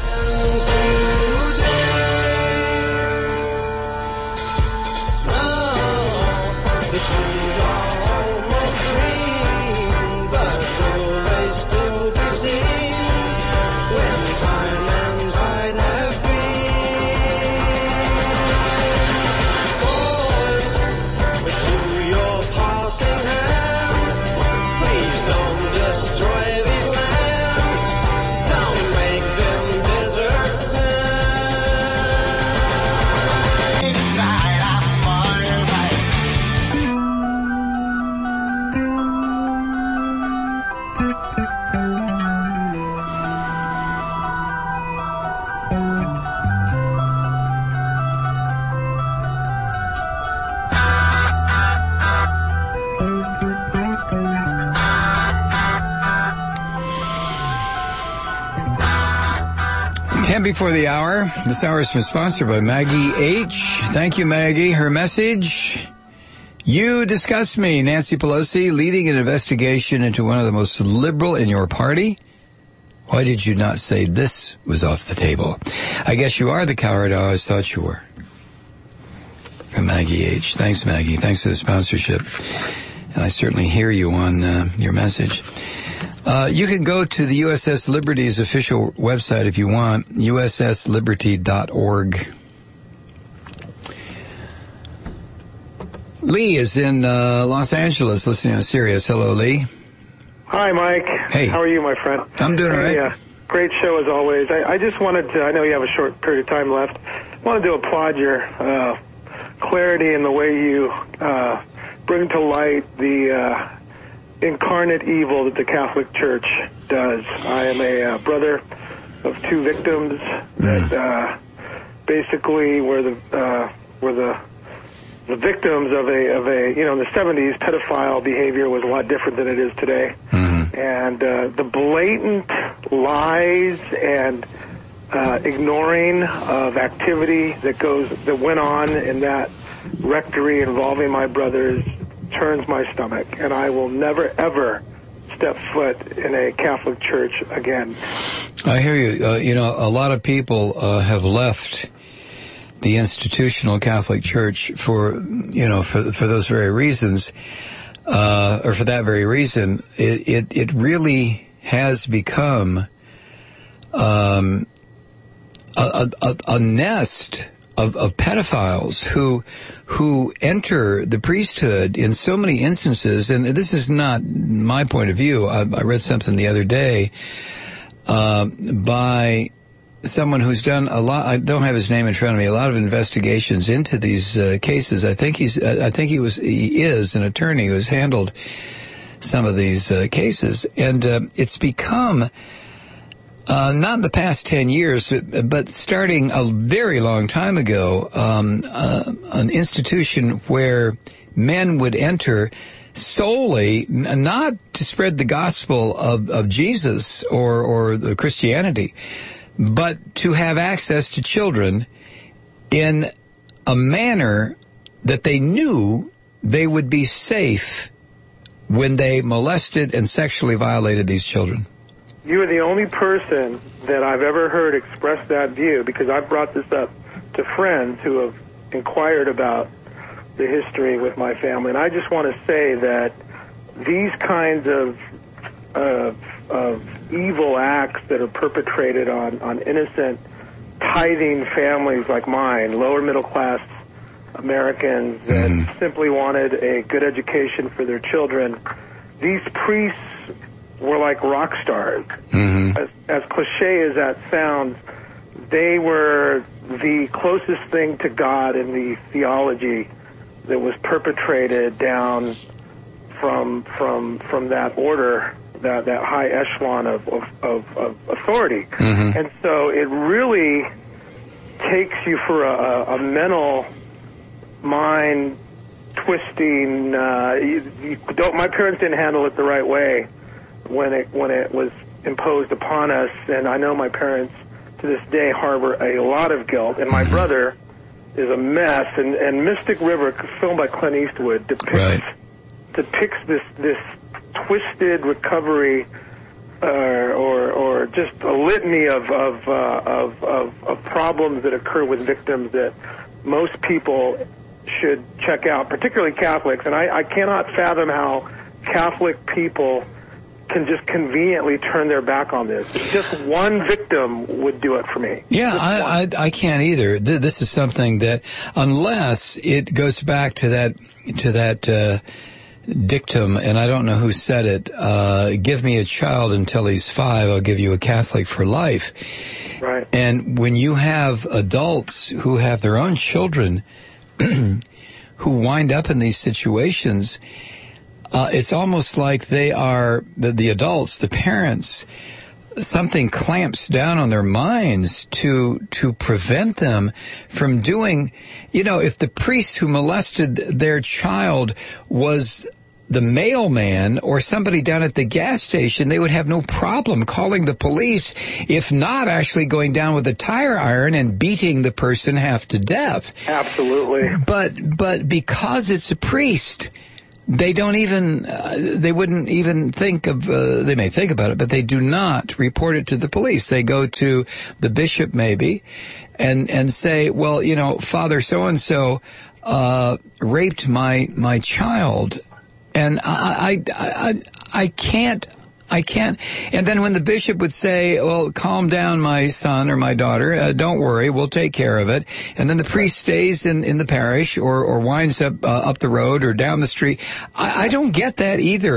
ten before the hour. This hour has been sponsored by Maggie H. Thank you, Maggie. Her message: you disgust me. Nancy Pelosi leading an investigation into one of the most liberal in your party. Why did you not say this was off the table? I guess you are the coward I always thought you were. From Maggie H. Thanks, Maggie. Thanks for the sponsorship. And I certainly hear you on uh, your message. Uh, you can go to the U S S Liberty's official website if you want, U S S liberty dot org. Lee is in uh, Los Angeles listening on Sirius. Hello, Lee. Hi, Mike. Hey. How are you, my friend? I'm doing all right. Hey, uh, Great show as always. I, I just wanted to, I know you have a short period of time left, wanted to applaud your uh, clarity in the way you uh, bring to light the uh, incarnate evil that the Catholic Church does. I am a uh, brother of two victims that uh, basically were the uh, were the the victims of a of a you know in the seventies pedophile behavior was a lot different than it is today, mm-hmm. and uh, the blatant lies and uh, ignoring of activity that goes that went on in that rectory involving my brothers turns my stomach, and I will never ever step foot in a Catholic church again. I hear you. Uh, you know, a lot of people uh, have left the institutional Catholic Church for, you know, for for those very reasons, uh, or for that very reason. It it, it really has become um, a, a, a nest of, of pedophiles who who enter the priesthood in so many instances. And this is not my point of view. I, I read something the other day uh, by someone who's done a lot. I don't have his name in front of me. A lot of investigations into these uh, cases. I think he's. I think he was. He is an attorney who has handled some of these uh, cases, and uh, it's become uh, not in the past ten years, but starting a very long time ago, um, uh, an institution where men would enter solely not to spread the gospel of, of Jesus or or the Christianity, but to have access to children in a manner that they knew they would be safe when they molested and sexually violated these children. You are the only person that I've ever heard express that view, because I've brought this up to friends who have inquired about the history with my family. And I just want to say that these kinds of uh, of evil acts that are perpetrated on, on innocent, tithing families like mine, lower middle class Americans that mm-hmm. simply wanted a good education for their children, these priests were like rock stars. Mm-hmm. As, as cliche as that sounds, they were the closest thing to God in the theology that was perpetrated down from from from that order, that that high echelon of of, of, of authority. Mm-hmm. And so it really takes you for a, a mental mind twisting. Uh, you, you don't. My parents didn't handle it the right way when it when it was imposed upon us, and I know my parents to this day harbor a lot of guilt. And my brother is a mess. And, and Mystic River, filmed by Clint Eastwood, depicts right. depicts this this twisted recovery, uh, or or just a litany of of, uh, of of of problems that occur with victims that most people should check out, particularly Catholics. And I, I cannot fathom how Catholic people can just conveniently turn their back on this. Just one victim would do it for me. Yeah, I, I I can't either. This is something that, unless it goes back to that to that uh, dictum, and I don't know who said it. Uh, give me a child until he's five, I'll give you a Catholic for life. Right. And when you have adults who have their own children who wind up in these situations, uh, it's almost like they are, the, the adults, the parents, something clamps down on their minds to to prevent them from doing, you know, if the priest who molested their child was the mailman or somebody down at the gas station, they would have no problem calling the police, if not actually going down with a tire iron and beating the person half to death. Absolutely. But but because it's a priest, they don't even, uh, they wouldn't even think of, uh, they may think about it, but they do not report it to the police. They go to the bishop maybe and, and say, well, you know, Father so-and-so, uh, raped my, my child. And I, I, I, I can't, I can't. And then when the bishop would say, well, calm down, my son or my daughter, uh, don't worry, we'll take care of it. And then the priest stays in, in the parish or, or winds up, uh, up the road or down the street. I, I don't get that either,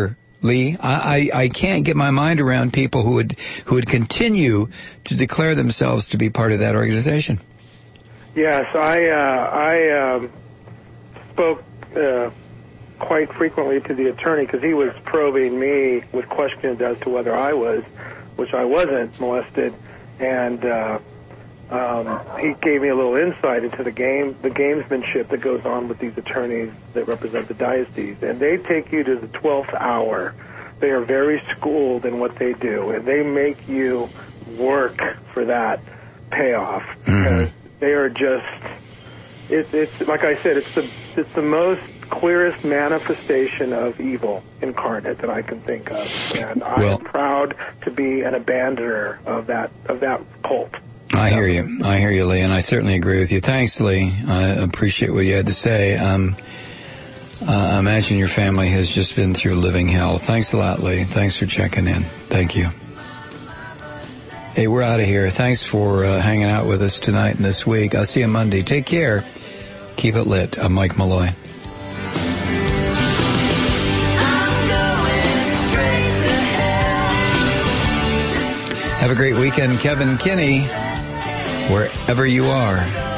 Lee. I, I, I can't get my mind around people who would who would continue to declare themselves to be part of that organization. Yes, I uh, I um, spoke uh, quite frequently to the attorney because he was probing me with questions as to whether I was, which I wasn't, molested, and uh, um, he gave me a little insight into the game, the gamesmanship that goes on with these attorneys that represent the diocese, and they take you to the twelfth hour. They are very schooled in what they do, and they make you work for that payoff because mm-hmm. they are just. It, it's like I said, it's the it's the most clearest manifestation of evil incarnate that I can think of, and I well, am proud to be an abandoner of that of that cult. I hear you. I hear you, Lee, and I certainly agree with you. Thanks, Lee. I appreciate what you had to say. Um, uh, I imagine your family has just been through living hell. Thanks a lot, Lee. Thanks for checking in. Thank you. Hey, we're out of here. Thanks for uh, hanging out with us tonight and this week. I'll see you Monday. Take care. Keep it lit. I'm Mike Malloy. Have a great weekend, Kevin Kinney, wherever you are.